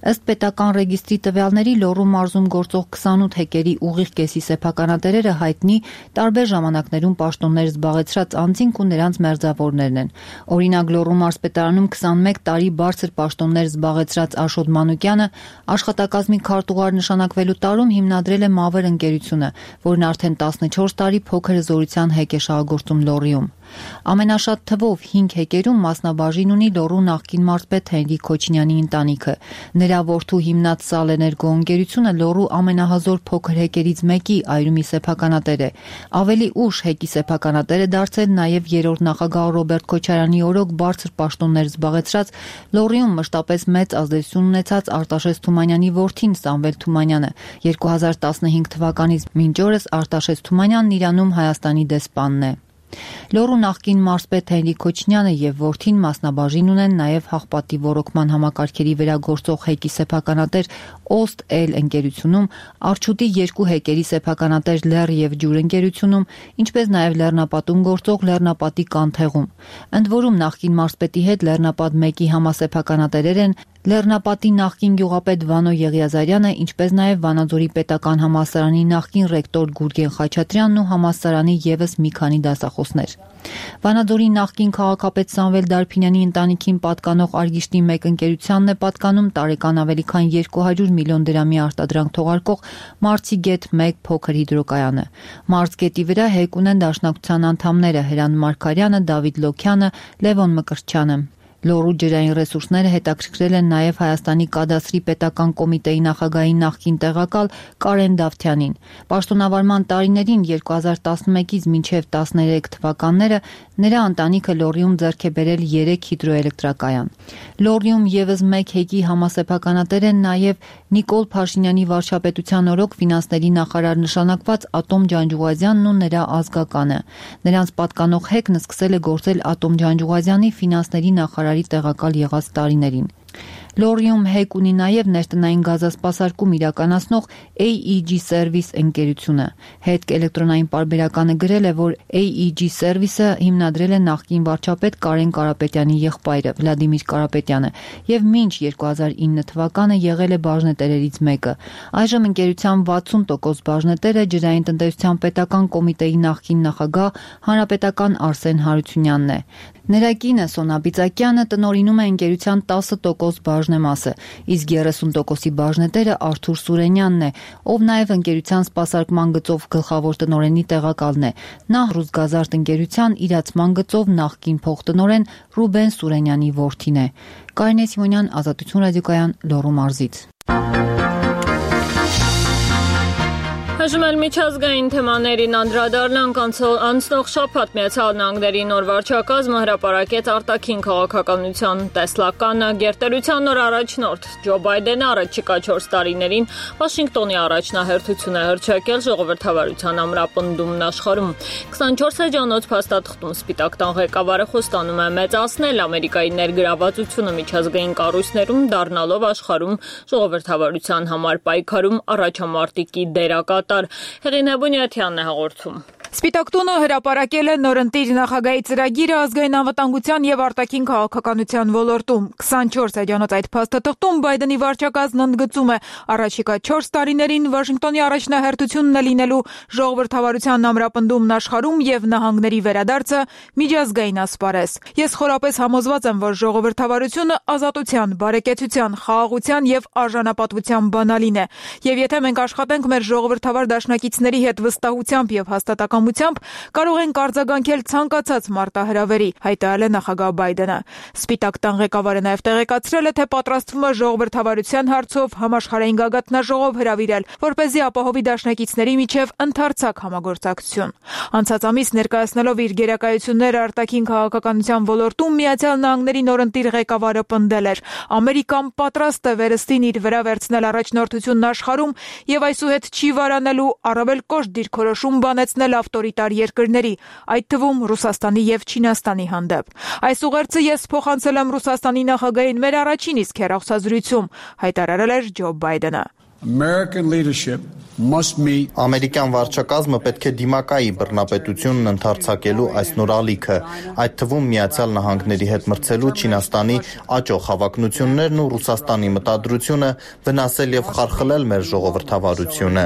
Ըստ պետական ռեգիստրի տվյալների Լոռու մարզում գործող քսանութ հեկերի ուղիղ կեսի սեփականատերերը հայտնի տարբեր ժամանակներում պաշտոններ զբաղեցրած անձինք ու նրանց մերձավորներն են։ Օրինակ Լոռու մարզպետարանում քսանմեկ տարի բարձր պաշտոններ զբաղեցրած Աշոտ Մանուկյանը աշխատակազմի քարտուղար նշանակվելու տարում հիմնադրել է Մավեր ընկերությունը, որն արդեն տասնչորս տարի փոքր զորության հեկ է շահագործում Լոռիում։ Ամենաշատ թվով հինգ հեկերում մասնաբաժին ունի Լոռու նախկին մարզպետ Հենրիկ Քոչինյանի ընտանիքը։ Նրա որդու հիմնած Սալէներգո ընկերությունը Լոռու ամենահազոր փոքր հեկերից մեկի Այրումի սեփականատեր է։ Ավելի ուշ հեկի սեփականատեր է դարձել նաև երրորդ նախագահ Ռոբերտ Քոչարյանի օրոք բարձր պաշտոններ զբաղեցրած Լոռիում մշտապես մեծ ազդեցություն ունեցած Արտաշես Թումանյանի որդին Սամվել Թումանյանը։ երկու հազար տասնհինգ թվականից մինչ օրս Արտաշես Թումանյանն Իրանում Հայաստանի դեսպանն է։ Լոռու նախկին մարզպետ Հենրիկ Քոչինյանը եւ որդին մասնաբաժին ունեն նաեւ հաղպատի ոռոգման համակարգերի վերագործող հեկի սեփականատեր Օստ-Էլ ընկերությունում, Արջուտի երկու հեկերի սեփականատեր Լեռ եւ Ջուր ընկերությունում, ինչպես նաեւ Լեռնապատում գործող Լեռնապատի կանթեղում։ Ընդ որում նախկին մարզպետի հետ Լեռնապատ մեկի համասեփականատերեր են Լեռնապատի նախկին գյուղապետ Վանո Եղիազարյանը, ինչպես նաև Վանաձորի պետական համալսարանի նախկին ռեկտոր Գուրգեն Խաչատրյանն ու համալսարանի ևս մի քանի դասախոսներ։ Վանաձորի նախկին քաղաքապետ Սամվել Դարփինյանի ընտանիքին պատկանող Արգիշտի մեկ ընկերությանն է պատկանում տարեկան ավելի քան երկու հարյուր միլիոն դրամի արտադրանք թողարկող Մարցիգետ մեկ փոքր հիդրոկայանը։ Մարզգետի վրա հեկ ունեն դաշնակցության անդամները Հրանտ Մարգարյանը, Դավիթ Լոքյանը, Լևոն Մկրտչյանը։ Լոռու ջրային ռեսուրսները հետաքրքրել են նաև Հայաստանի կադաստրի պետական կոմիտեի նախագահի նախկին տեղակալ Կարեն Դավթյանին։ Պաշտոնավարման տարիներին երկու հազար տասնմեկից մինչև տասներեք թվականները նրա ընտանիքը Լոռիում ձեռք է բերել երեք հիդրոէլեկտրակայան։ Լոռիում ևս մեկ հեկի համասեփականատեր են նաև Նիկոլ Փաշինյանի վարչապետության օրոք ֆինանսների նախարար նշանակված Ատոմ Ջանջուղազյանն ու նրա ազգականը։ Նրանց պատկանող հեկն սկսել է գործել Ատոմ Ջանջուղազյանի ֆինանսների նախարարի տեղակալ եղած տարիներին։ Լոռիում հեկ ունի նաև ներտնային գազասպասարկում իրականացնող A E G Service ընկերությունը։ Հետք էլեկտրոնային պարբերականը գրել է, որ A E G Service-ը հիմնադրել է նախկին վարչապետ Կարեն Կարապետյանի եղբայրը Վլադիմիր Կարապետյանը եւ մինչ երկու հազար ինը թվականը եղել է բաժնետերերից մեկը։ Այժմ ընկերության վաթսուն տոկոս բաժնետերը ջրային տնտեսության պետական կոմիտեի նախկին նախագահ հանրապետական Արսեն Հարությունյանն է։ Նրա կինը Սոնա Բիծակյանը տնօրինում է ընկերության տասը տոկոս բաժնեմասը, իսկ երեսուն տոկոսի բաժնետերը Արթուր Սուրենյանն է, ով նաև ընկերության սպասարկման գծով գլխավոր տնօրենի տեղակալն է։ Նա Ռուսգազարդ ընկերության իրացման գծով նախկին փոխտնօրեն Ռուբեն Սուրենյանի որդին է։ Կարինե Սիմոնյան, Ազատություն ռադիոկայան, Լոռու մարզից։ Հաշում էլ միջազգային թեմաներին անդրադառնանք անցնող շաբաթ Միացյալ Նահանգների նոր վարչակազմը հրապարակեց արտաքին քաղաքականության տեսլականը գերտերության նոր առաջնորդ Ջո Բայդենը առաջիկա չորս տարիներին Վաշինգտոնի առաջնահերթություն է հռչակել ժողովրդավարության ամրապնդումն աշխարհում։ քսանչորս էջանոց փաստաթղթում Սպիտակ տան ղեկավարը խոստանում է մեծացնել Ամերիկայի ներգրավվածությունը միջազգային կառույցներում, դառնալով աշխարհում ժողովրդավարության համար պայքարում առաջամարտիկի դերակատար։ Հեղինե Բունյաթյանն է հաղորդում։ Սպիտակ տունը հրապարակել է նորընտիր նախագահի ծրագիրը ազգային անվտանգության եւ արտաքին քաղաքականության ոլորտում։ քսանչորս էջանոց այդ փաստաթղթում Բայդենի վարչակազմն ընդգծում է առաջիկա չորս տարիներին Վաշինգտոնի առաջնահերթությունն է լինելու ժողովրդավարության ամրապնդումն աշխարհում եւ նահանգների վերադարձը միջազգային ասպարեզ։ Ես խորապես համոզված եմ, որ ժողովրդավարությունը ազատության, բարեկեցության, խաղաղության եւ արժանապատվության բանալին է։ Եվ եթե մենք աշխատենք մեր ժողովրդավար դաշնակիցների հետ վստահությամբ եւ հաստատակամ կարող ենք արձագանքել ցանկացած մարտահրավերի, հայտարարել է նախագահ Բայդենը։ Սպիտակ տան ղեկավարը նաև տեղեկացրել է, թե պատրաստվում է ժողովրդավարության հարցով համաշխարհային գագաթնաժողով հրավիրել, որպեսզի ապահովի դաշնակիցների միջև ընդարձակ համագործակցություն։ Անցած ամիս ներկայացնելով իր գերակայությունները արտաքին քաղաքականության ոլորտում Միացյալ Նահանգների նորընտիր ղեկավարը պնդել էր. Ամերիկան պատրաստ է վերստին իր վրա վերցնել առաջնորդությունն աշխարհում եւ այսուհետ չի վարանելու, առավել կոշտ դիրքորոշում բանեցնել ավտորիտար երկրների, այդ թվում Ռուսաստանի եւ Չինաստանի հանդեպ։ Այս ուղերձը ես փոխանցել եմ Ռուսաստանի նախագահին մեր առաջին իսկ հեռախոսազրույցում, հայտարարել էր Ջո Բայդենը։ American leadership must meet Ամերիկյան վարչակազմը պետք է դիմակայի բռնապետությունն ընդարձակելու այս նոր ալիքը, այդ թվում Միացյալ Նահանգների հետ մրցելու Չինաստանի աճող հավակնություններն ու Ռուսաստանի մտադրությունը վնասել եւ խարխլել մեր ժողովրդավարությունը։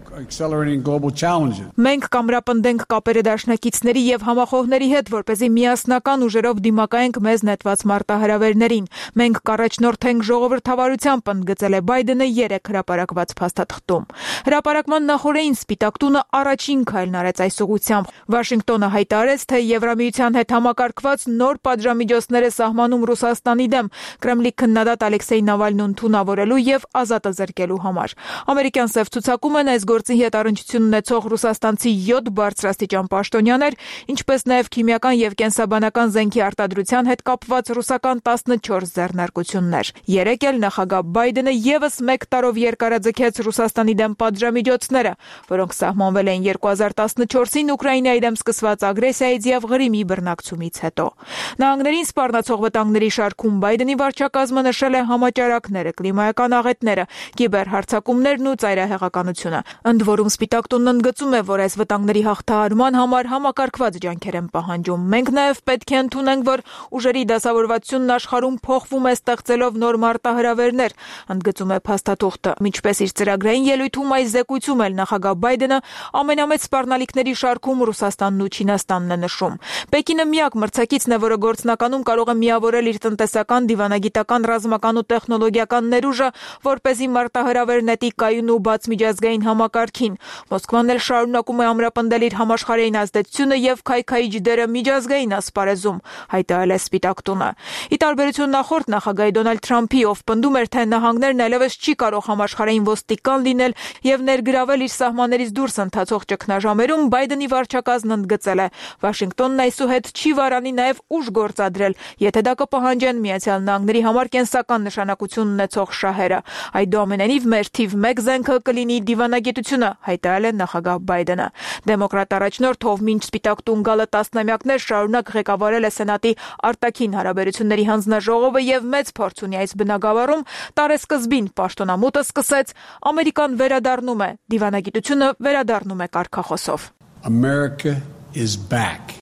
Մենք կամրապնդենք կապերը դաշնակիցների եւ համախոհների հետ, որպեսզի միասնական ուժերով դիմակայենք մեզ նետված մարտահրավերներին։ Մենք կառաջնորդենք ժողովրդավարությամբ, ընդգծել է Բայդենը երեք հրապարակված փաստաթղթում։ Հրապարակման նախօրեին Սպիտակ տունը առաջին քայլն արեց այս ուղղությամբ։ Վաշինգտոնը հայտարարեց, թե Եվրամիության հետ համակարգված նոր պատժամիջոցներ է սահմանում Ռուսաստանի դեմ Կրեմլի քննադատ Ալեքսեյ Նավալնուն թունավորելու եւ ազատ զրկելու համար։ Ամերիկյան սև ցուցակում են այս գործի հետ առնչություն ունեցող ռուսաստանցի յոթ բարձրաստիճան պաշտոնյաներ, ինչպես նաև քիմիական եւ կենսաբանական զենքի արտադրության հետ կապված ռուսական տասնչորս ձեռնարկություններ։ Երեկ էլ նախագահ Բայդենը եւս մեկ տարով երկարաձգեց Ռուսաստանի դեմ պատժամիջոցները, որոնք սահմանվել էին երկու հազար տասնչորսին Ուկրաինայի դեմ սկսված ագրեսիայից եւ Ղրիմի բռնակցումից հետո։ Նահանգներին սպառնացող վտանգների շարքում Բայդենի վարչակազմը նշել է համաճարակները, կլիմայական աղետները, կիբերհարձակումներն ու ծայրահեղականությունը։ Ընդ որում Սպիտակ տունն ընդգծում է, որ այս վտանգների հաղթահարման համար համակարգված ջանքեր են պահանջում։ Մենք նաև պետք է ընդունենք, որ ուժերի դասավորվածությունն աշխարհում փոխվում է ստեղծելով նոր մարտահրավերներ, ընդգծում է փաստաթուղթը։ Ինչպես իր ծրագրային ելույթում այս զեկույցում էլ նախագահ Բայդենը ամենամեծ սպառնալիքների շարքում Ռուսաստանն ու Չինաստանն է նշում։ Պեկինը միակ մրցակիցն է, որը գործնականում կարող է միավորել իր տնտեսական, դիվանագիտական, ռազմական ու տեխնոլոգիական ներուժը, որպեսզի մարտահրավեր նետի կայուն ու բաց միջազգային համակարգին։ Մոսկվան էլ շարունակում է ամրապնդել իր համաշխարհային ազդեցությունը եւ քայքայիչ դերը միջազգային ասպարեզում, հայտարարել է Սպիտակ տունը։ Ի տարբերություն նախորդ նախագահի Դոնալդ Թրամփի, ով պնդում էր, թե նահանգներն այլևս չի կարող համաշխարհային ոստիկան լինել եւ ներգրավել իր սահմաններից դուրս ընթացող ճգնաժամերում, Բայդենի վարչակազմն ընդգծել է. Վաշինգտոնն այսուհետ չի վարանի նաեւ ուժ գործադրել, եթե դա կպահանջեն Միացյալ Նահանգների համար կենսական նշանակություն ունեցող շահերը։ Այդուամենայնիվ մեր թիվ մեկ զենքը կլինի դիվանագիտությունը, հայտարարել է նախագահ Բայդենը։ Դեմոկրատ առաջնորդ, ով մինչ Սպիտակ տուն գալը տասնամյակներ շարունակ ղեկավարել է Սենատի արտաքին հարաբերությունների հանձնաժողովը եւ մեծ փորձ ունի այս բնագավառում, տարեսկզբին պաշտոնամուտը սկսեց Ամերիկան վերադառնում է, դիվանագիտությունը վերադառնում է կարգախոսով։ America is back.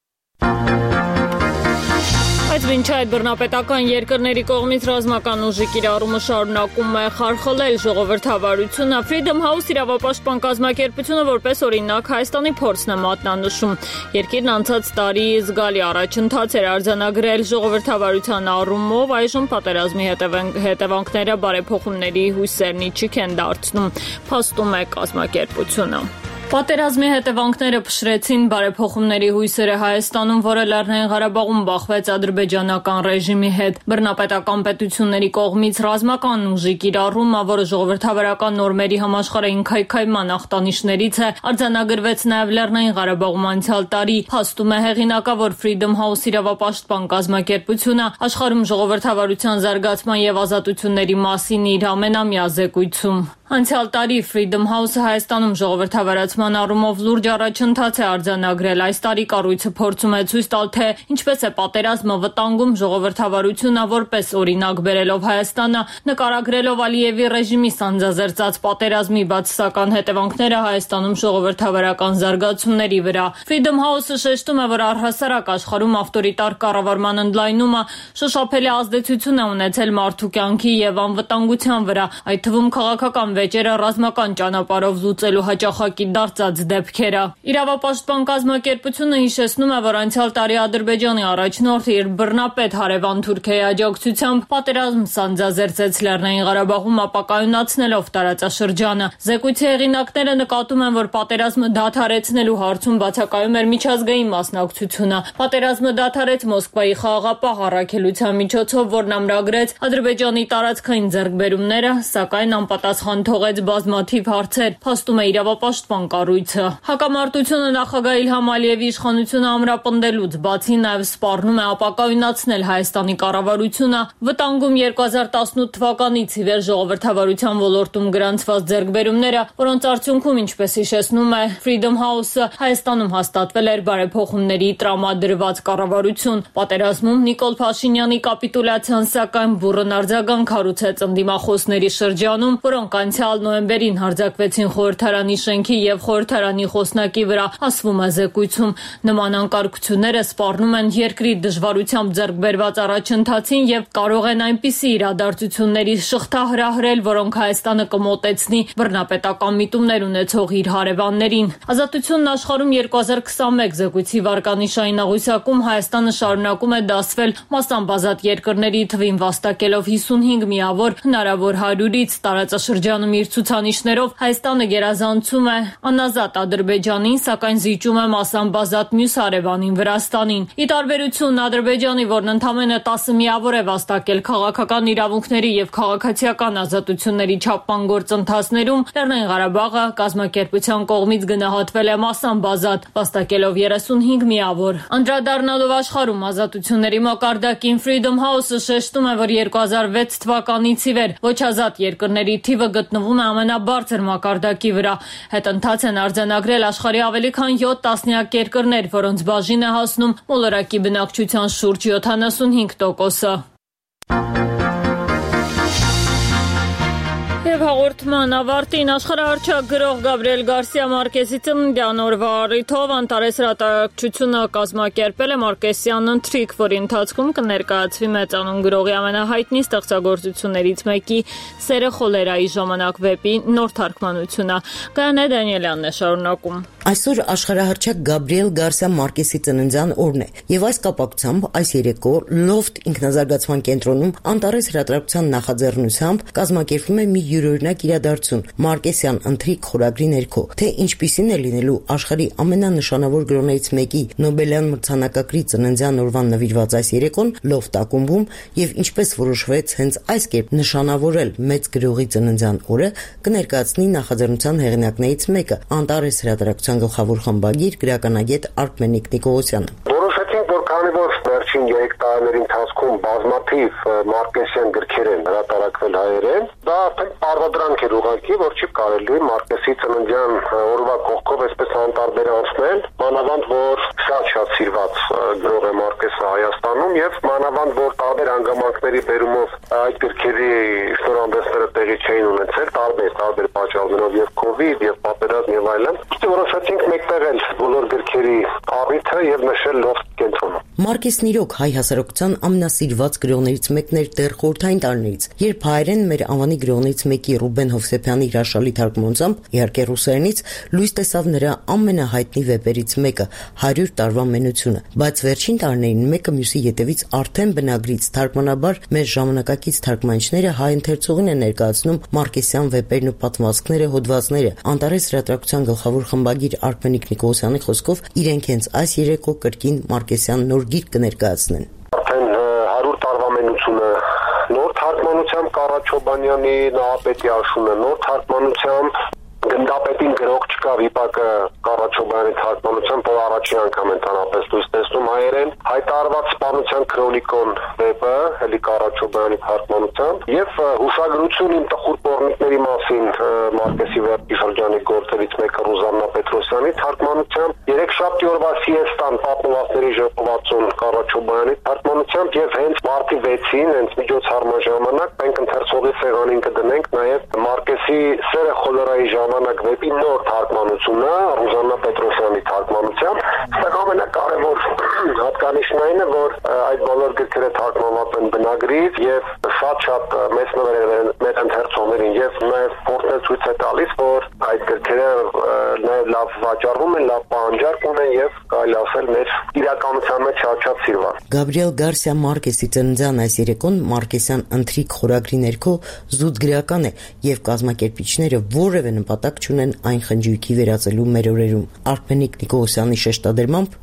Բայց մինչ այդ բռնապետական երկրների կողմից ռազմական ուժի կիրառումը շարունակում է խարխլել ժողովրդավարությունը, Freedom House իրավապաշտպան կազմակերպությունը որպես օրինակ Հայաստանի փորձն է մատնանշում։ Երկիրն անցած տարի զգալի առաջընթաց էր արձանագրել ժողովրդավարության առումով, այժմ պատերազմի հետևանքները բարեփոխումների հույսերն իջիկ են դարձնում, փաստում է կազմակերպությունը։ Պատերազմի հետևանքները փշրեցին բարեփոխումների հույսերը Հայաստանում, որը Լեռնային Ղարաբաղում բախվեց ադրբեջանական ռեժիմի հետ։ Բռնապետական պետությունների կողմից ռազմական ուժի կիրառումը, որը ժողովրդավարական նորմերի համաշխարհային քայքայման ախտանիշներից է, արձանագրվեց նաև Լեռնային Ղարաբաղում անցյալ տարի, փաստում է հեղինակավոր Freedom House իրավապաշտպան կազմակերպությունը աշխարհում ժողովրդավարության զարգացման եւ ազատությունների մասին իր ամենամյա զեկույցում։ Անցյալ տարի Freedom House-ը Հայաստանում ժողովրդավարացման առումով լուրջ առաջընթաց է արձանագրել։ Այս տարի կառույցը փորձում է ցույց տալ, թե ինչպես է պատերազմը վտանգում ժողովրդավարությունը, որպես օրինակ բերելով Հայաստանը, նկարագրելով Ալիևի ռեժիմի սանձազերծած պատերազմի բացասական հետևանքները Հայաստանում ժողովրդավարական զարգացումների վրա։ Freedom House-ը շեշտում է, որ առհասարակ աշխարհում ավտորիտար կառավարման ընդլայնումը շոշափելի ազդեցություն է ունեցել մարդու կյանքի եւ անվտանգության վրա, այդ թվում քաղաքական վեճերը ռազմական ճանապարհով լուծելու հաճախակի դարձած դեպքերը։ Իրավապաշտպան կազմակերպությունը հիշեցնում է, որ անցյալ տարի Ադրբեջանի առաջնորդը իր բռնապետ հարևան Թուրքիայի աջակցությամբ պատերազմ սանձազերծեց Լեռնային Ղարաբաղում, ապակայունացնելով տարածաշրջանը։ Զեկույցի հեղինակները նկատում են, որ պատերազմը դադարեցնելու հարցում բացակայում էր միջազգային մասնակցությունը։ Պատերազմը դադարեց Մոսկվայի խաղաղապահ առաքելության միջոցով, որն ամրագրեց Ադրբեջանի տարածքային ձեռքբերումները, սակայն անպատասխան թողեց բազմաթիվ հարցեր, փաստում է իրավապաշտպան կառույցը։ Հակամարտությունը նախագահ Իլհամ Ալիևի իշխանությունը ամրապնդելուց բացի նաև սպառնում է ապակայունացնել Հայաստանի կառավարությունը, վտանգում երկու հազար տասնութ թվականից ի վեր ժողովրդավարության ոլորտում գրանցված ձեռքբերումները, որոնց արդյունքում, ինչպես հիշեցնում է Freedom House-ը, Հայաստանում հաստատվել էր բարեփոխումների տրամադրված կառավարություն։ Պատերազմում Նիկոլ Փաշինյանի կապիտուլյացիան սակայն բուռն արձագանք հարուցեց ընդդիմախոսների շրջանում, որոնք անցյալ նոյեմբերին հարձակվեցին խորհրդարանի շենքի եւ խորհրդարանի խոսնակի վրա, ասվում է զեկույցում։ Նման անկարգությունները սպառնում են երկրի դժվարությամբ ձեռք բերված առաջընթացին եւ կարող են այնպիսի իրադարձությունների շղթա հրահրել, որոնք Հայաստանը կմոտեցնի բռնապետական միտումներ ունեցող իր հարևաններին։ Ազատությունն աշխարհում երկու հազար քսանմեկ զեկույցի վարկանիշային աղյուսակում Հայաստանը շարունակում է դասվել մասամբ ազատ երկրների թվին վաստակելով հիսունհինգ միավոր, հնարավոր հարյուրից տարածաշրջանում իր ցուցանիշներով Հայաստանը գերազանցում է անազատ Ադրբեջանին, սակայն զիջում է մասամբ ազատ մյուս հարևանին Վրաստանին։ Ի տարբերություն Ադրբեջանի, որն ընդամենը տասը միավոր է վաստակել քաղաքական իրավունքների եւ քաղաքացիական ազատությունների չափման գործընթացներում, Լեռնային Ղարաբաղը կազմակերպության կողմից գնահատվել է մասամբ ազատ, վաստակելով երեսունհինգ միավոր։ Անդրադառնալով աշխարհում ազատությունների մակարդակին, Freedom House-ը շեշտում է, որ երկու հազար վեց թվականից ի վեր ոչ ազատ երկրների թիվը գտնվում է ամենաբարձր մակարդակի վրա։ Հետընթաց են արձանագրել աշխարհի ավելի քան յոթ տասնյակ երկրներ, որոնց բաժին է հասնում մոլորակի բնակչության շուրջ յոթանասունհինգ տոկոսը։ Եվ հաղորդման ավարտին աշխարհահռչակ գրող Գաբրիել Գարսիա Մարկեսի ծննդյան օրվա առիթով Անտարես հրատարակչությունը կազմակերպել է Մարկեսյան ընթրիք, որի ընթացքում կներկայացվի մեծանուն գրողի ամենահայտնի ստեղծագործություններից մեկի Սերը խոլերայի ժամանակ վեպի նոր թարգմանությունը։ Գայանե Դանիելյանն է շարունակում։ Այսօր աշխարհահռչակ Գաբրիել Գարսիա Մարկեսի ծննդյան օրն է, եւ այս կապակցությամբ այս երեկո Loft ինքնազարգացման կենտրոնում Անտարես հրատարակության նախաձեռնությամբ կազմակերպվում է մի յուրօրինակ իրադարձություն Մարկեսյան ընթրիք խորագրի ներքո, թե ինչպիսին է լինելու աշխարհի ամենանշանավոր գրողներից մեկի Նոբելյան մրցանակակրի ծննդյան օրվան նվիրված այս երեկոն Loft ակումբում եւ ինչպես որոշվեց հենց այս կերպ նշանավորել մեծ գրողի ծննդյան օրը, կներկայացնի նախաձեռնության հեղինակներից մեկը Անտարես հրատարակության գլխավոր խմբագիր գրականագետ Արմենիկ Նիկողոսյանը։ Որոշեցինք, որ քանի որ վերջին երեք տարիների ընթացքում բազմաթիվ Մարկեսյան գրքեր են հրատարակվել հայերեն, դա արդեն արվադրանք էր ուղղակի, որ չի կարելի Մարկեսի ծննդյան օրվա կողքով այսպես անտարբեր անցնել, մանավանդ որ շատ-շատ սիրված գրող է Մարկեսը Հայաստանում եւ մանավանդ որ տարբեր հանգամանքների բերումով այդ գրքերի շնորհանդեսները տեղի չէին ունեցել, տարբեր տարբեր պատճառներով եւ կովիդ եւ պատերազմ եւ այլն։ Իսկ որոշեցինք մեկտեղել բոլոր գրքերի առիթը եւ նշել Loft կենտրոնում։ Մարկեսն իրոք հայ հասարակության ամենասիրված գրողներից մեկն էր դեռ խորհրդային տարիներից, երբ հայերեն մեր անվանի գրողներից մեկի Ռուբեն Հովսեփյանի հրաշալի թարգմանությամբ, իհարկե ռուսերենից, լույս տեսավ նրա ամենահայտնի վեպերից մեկը՝ հարյուր տարվա մենությունը, բայց վերջին տարիներին մեկը մյուսի ետևից արդեն բնագրից թարգմանաբար մեր ժամանակակից թարգմանիչները հայ ընթերցողին են ներկայացնում Մարկեսյան վեպերն ու պատմվածքները, հոդվածները։ Անտարես հրատարակության գլխավոր խմբագիր Արմենիկ Նիկողոսյանի խոսքով իրենք հենց այս երեկո կրկին Մարկեսյան նոր գիրք կներկայացնեն։ Արդեն հարյուր տարվա մենությունը նոր թարգմանությամբ Կարաչոբանյանի Նահապետի աշունը, նոր թարգմանությամբ Գնդապետին գրող չկա վիպակը Կարաչոբյանի թարգմանությամբ, որ առաջին անգամ ընդհանրապես լույս տեսնում հայերեն, հայտարարված սպանության քրոնիկոն վեպը, էլի Կարաչոբյանի թարգմանությամբ, եւ հուշագրություն իմ տխուր պոռնիկների մասին Մարկեսի վեպի շրջանի գործերից մեկը Ռուզաննա Պետրոսյանի թարգմանությամբ, երեքշաբթի օրվա Սիեստան պատմվածքների ժողովածուն Կարաչոբյանի թարգմանությամբ եւ հենց մարտի վեցին, հենց միջոցառման ժամանակ մենք ընթերցողի սեղանին կդնենք նաեւ Մարկեսի Սերը խոլերայի ժամանակ վեպի նոր թարգմանությունը Ռուզաննա Պետրոսյանի թարգմանությամբ։ Սա ամենակարևոր հատկանիշն այն է, որ այդ բոլոր գրքերը թարգմանված են բնագրից եւ շատ-շատ մեծ նվեր են մեր ընթերցողներին եւ նաեւ փորձել ցույց է տալիս, որ այդ գրքերը նաեւ լավ վաճառվում են, լավ պահանջարկ ունեն եւ կարելի ասել մեր իրականության մեջ շատ-շատ սիրված։ Գաբրիել Գարսիա Մարկեսի ծննդյան այս երեկոն Մարկեսյան ընթրիք խորագրի ներքո զուտ գրական է եւ կազմակերպիչները որևէ նպատակ չունեն այն խնջույքի վերածելու մեր օրերում։ Արմենիկ Նիկողոսյանի շեշտադրմամբ Իհարկե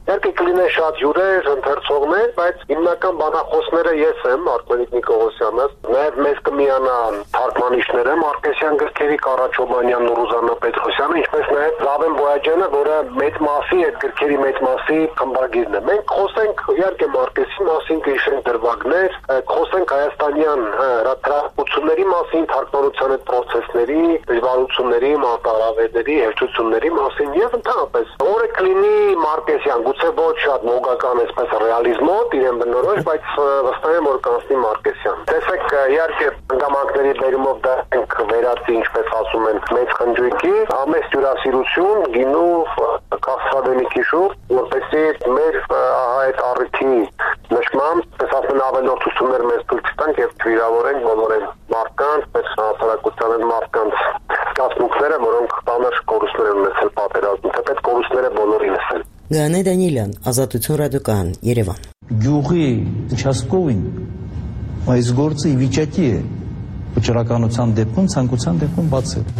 կլինեն շատ հյուրեր, ընթերցողներ, բայց հիմնական բանախոսները ես եմ, Արկմենիկ Նիկողոսյանը, նաև մեզ կմիանա թարգմանիչները Մարկեսյան գրքերի Կարաչ Օբանյանն ու Ռուզաննա Պետրոսյանը, ինչպես նաև Զավեն Բոյաջյանը, որը մեծ մասի այդ գրքերի մեծ մասի խմբագիրն է։ Մենք խոսենք իհարկե Մարկեսի մասին, կհիշենք դրվագներ, խոսենք հայաստանյան հրատարակությունների մասին, թարգմանության այդ process-ների, դժվարությունների, մարտահրավերների, հեշտությունների մասին եւ ընդհանրապես որը կլինի Մարկեսյան, գուցե ոչ շատ մոգական այսպես ռեալիզմոտ իրեն բնորոշ, բայց վստահ եմ որ կանցնի Մարկեսյան։ Տեսեք, իհարկե հանգամանքների բերումով դա ենք վերածի, ինչպես ասում են, մեծ խնջույքի, ամեն հյուրասիրություն, գինու, կաստրադենիքի շուրջ, որպեսզի մեր այդ առիթի նշմամբ, պես ասեն ավելորդություններ մեզ ցույց տանք եւ վիրավորենք բոլոր այն մարդկանց, պես հասարակության այն մարդկանց կազմունքները, որոնք բանար կորուստներ են ունեցել պատերազմում, թեպետ կորուստները բոլորին են։ Գանե Դանիելյան, Ազատություն ռադիոկայան, Երևան։ Գյուղի участковին այս գործը ի վիճակի է վճռականության դեպքում, ցանկության դեպքում բացել։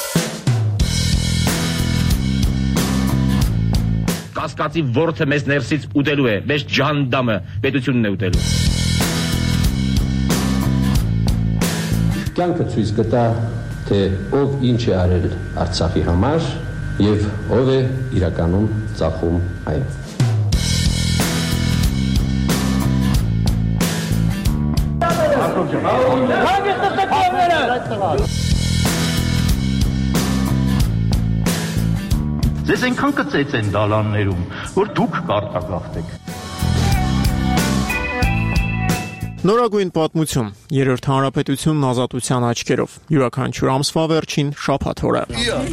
Կասկածի ворթը մեզ ներսից ուտելու է, մեզ ջանդամը պետությունն է ուտելու։ Կյանքը ցույց կտա, թե ով ինչ է արել Արցախի համար եւ ով է իրականում ծախում այն։ Ձեզ այնքան կծեց են դալաններում, որ դուք կարտագաղթեք։ Նորագույն պատմություն, երրորդ հանրապետությունն ազատության աչքերով, յուրաքանչյուր ամսվա վերջին շաբաթ օրը։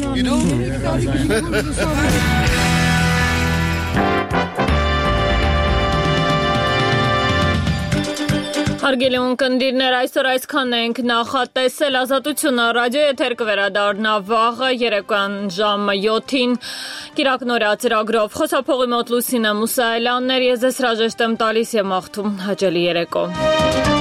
Հարգելի ունկնդիրներ, այսօր այսքան ենք նախատեսել Ազատությունը ռադիո եթեր կվերադառնա վաղը երեկոյան ժամը յոթին Կիրակնորյա ծրագրով խոսափողի մոտ Լուսինե Մուսայելյանն էր, ես ձեզ հրաժեշտ եմ տալիս եւ մաղթում հաճելի երեկո։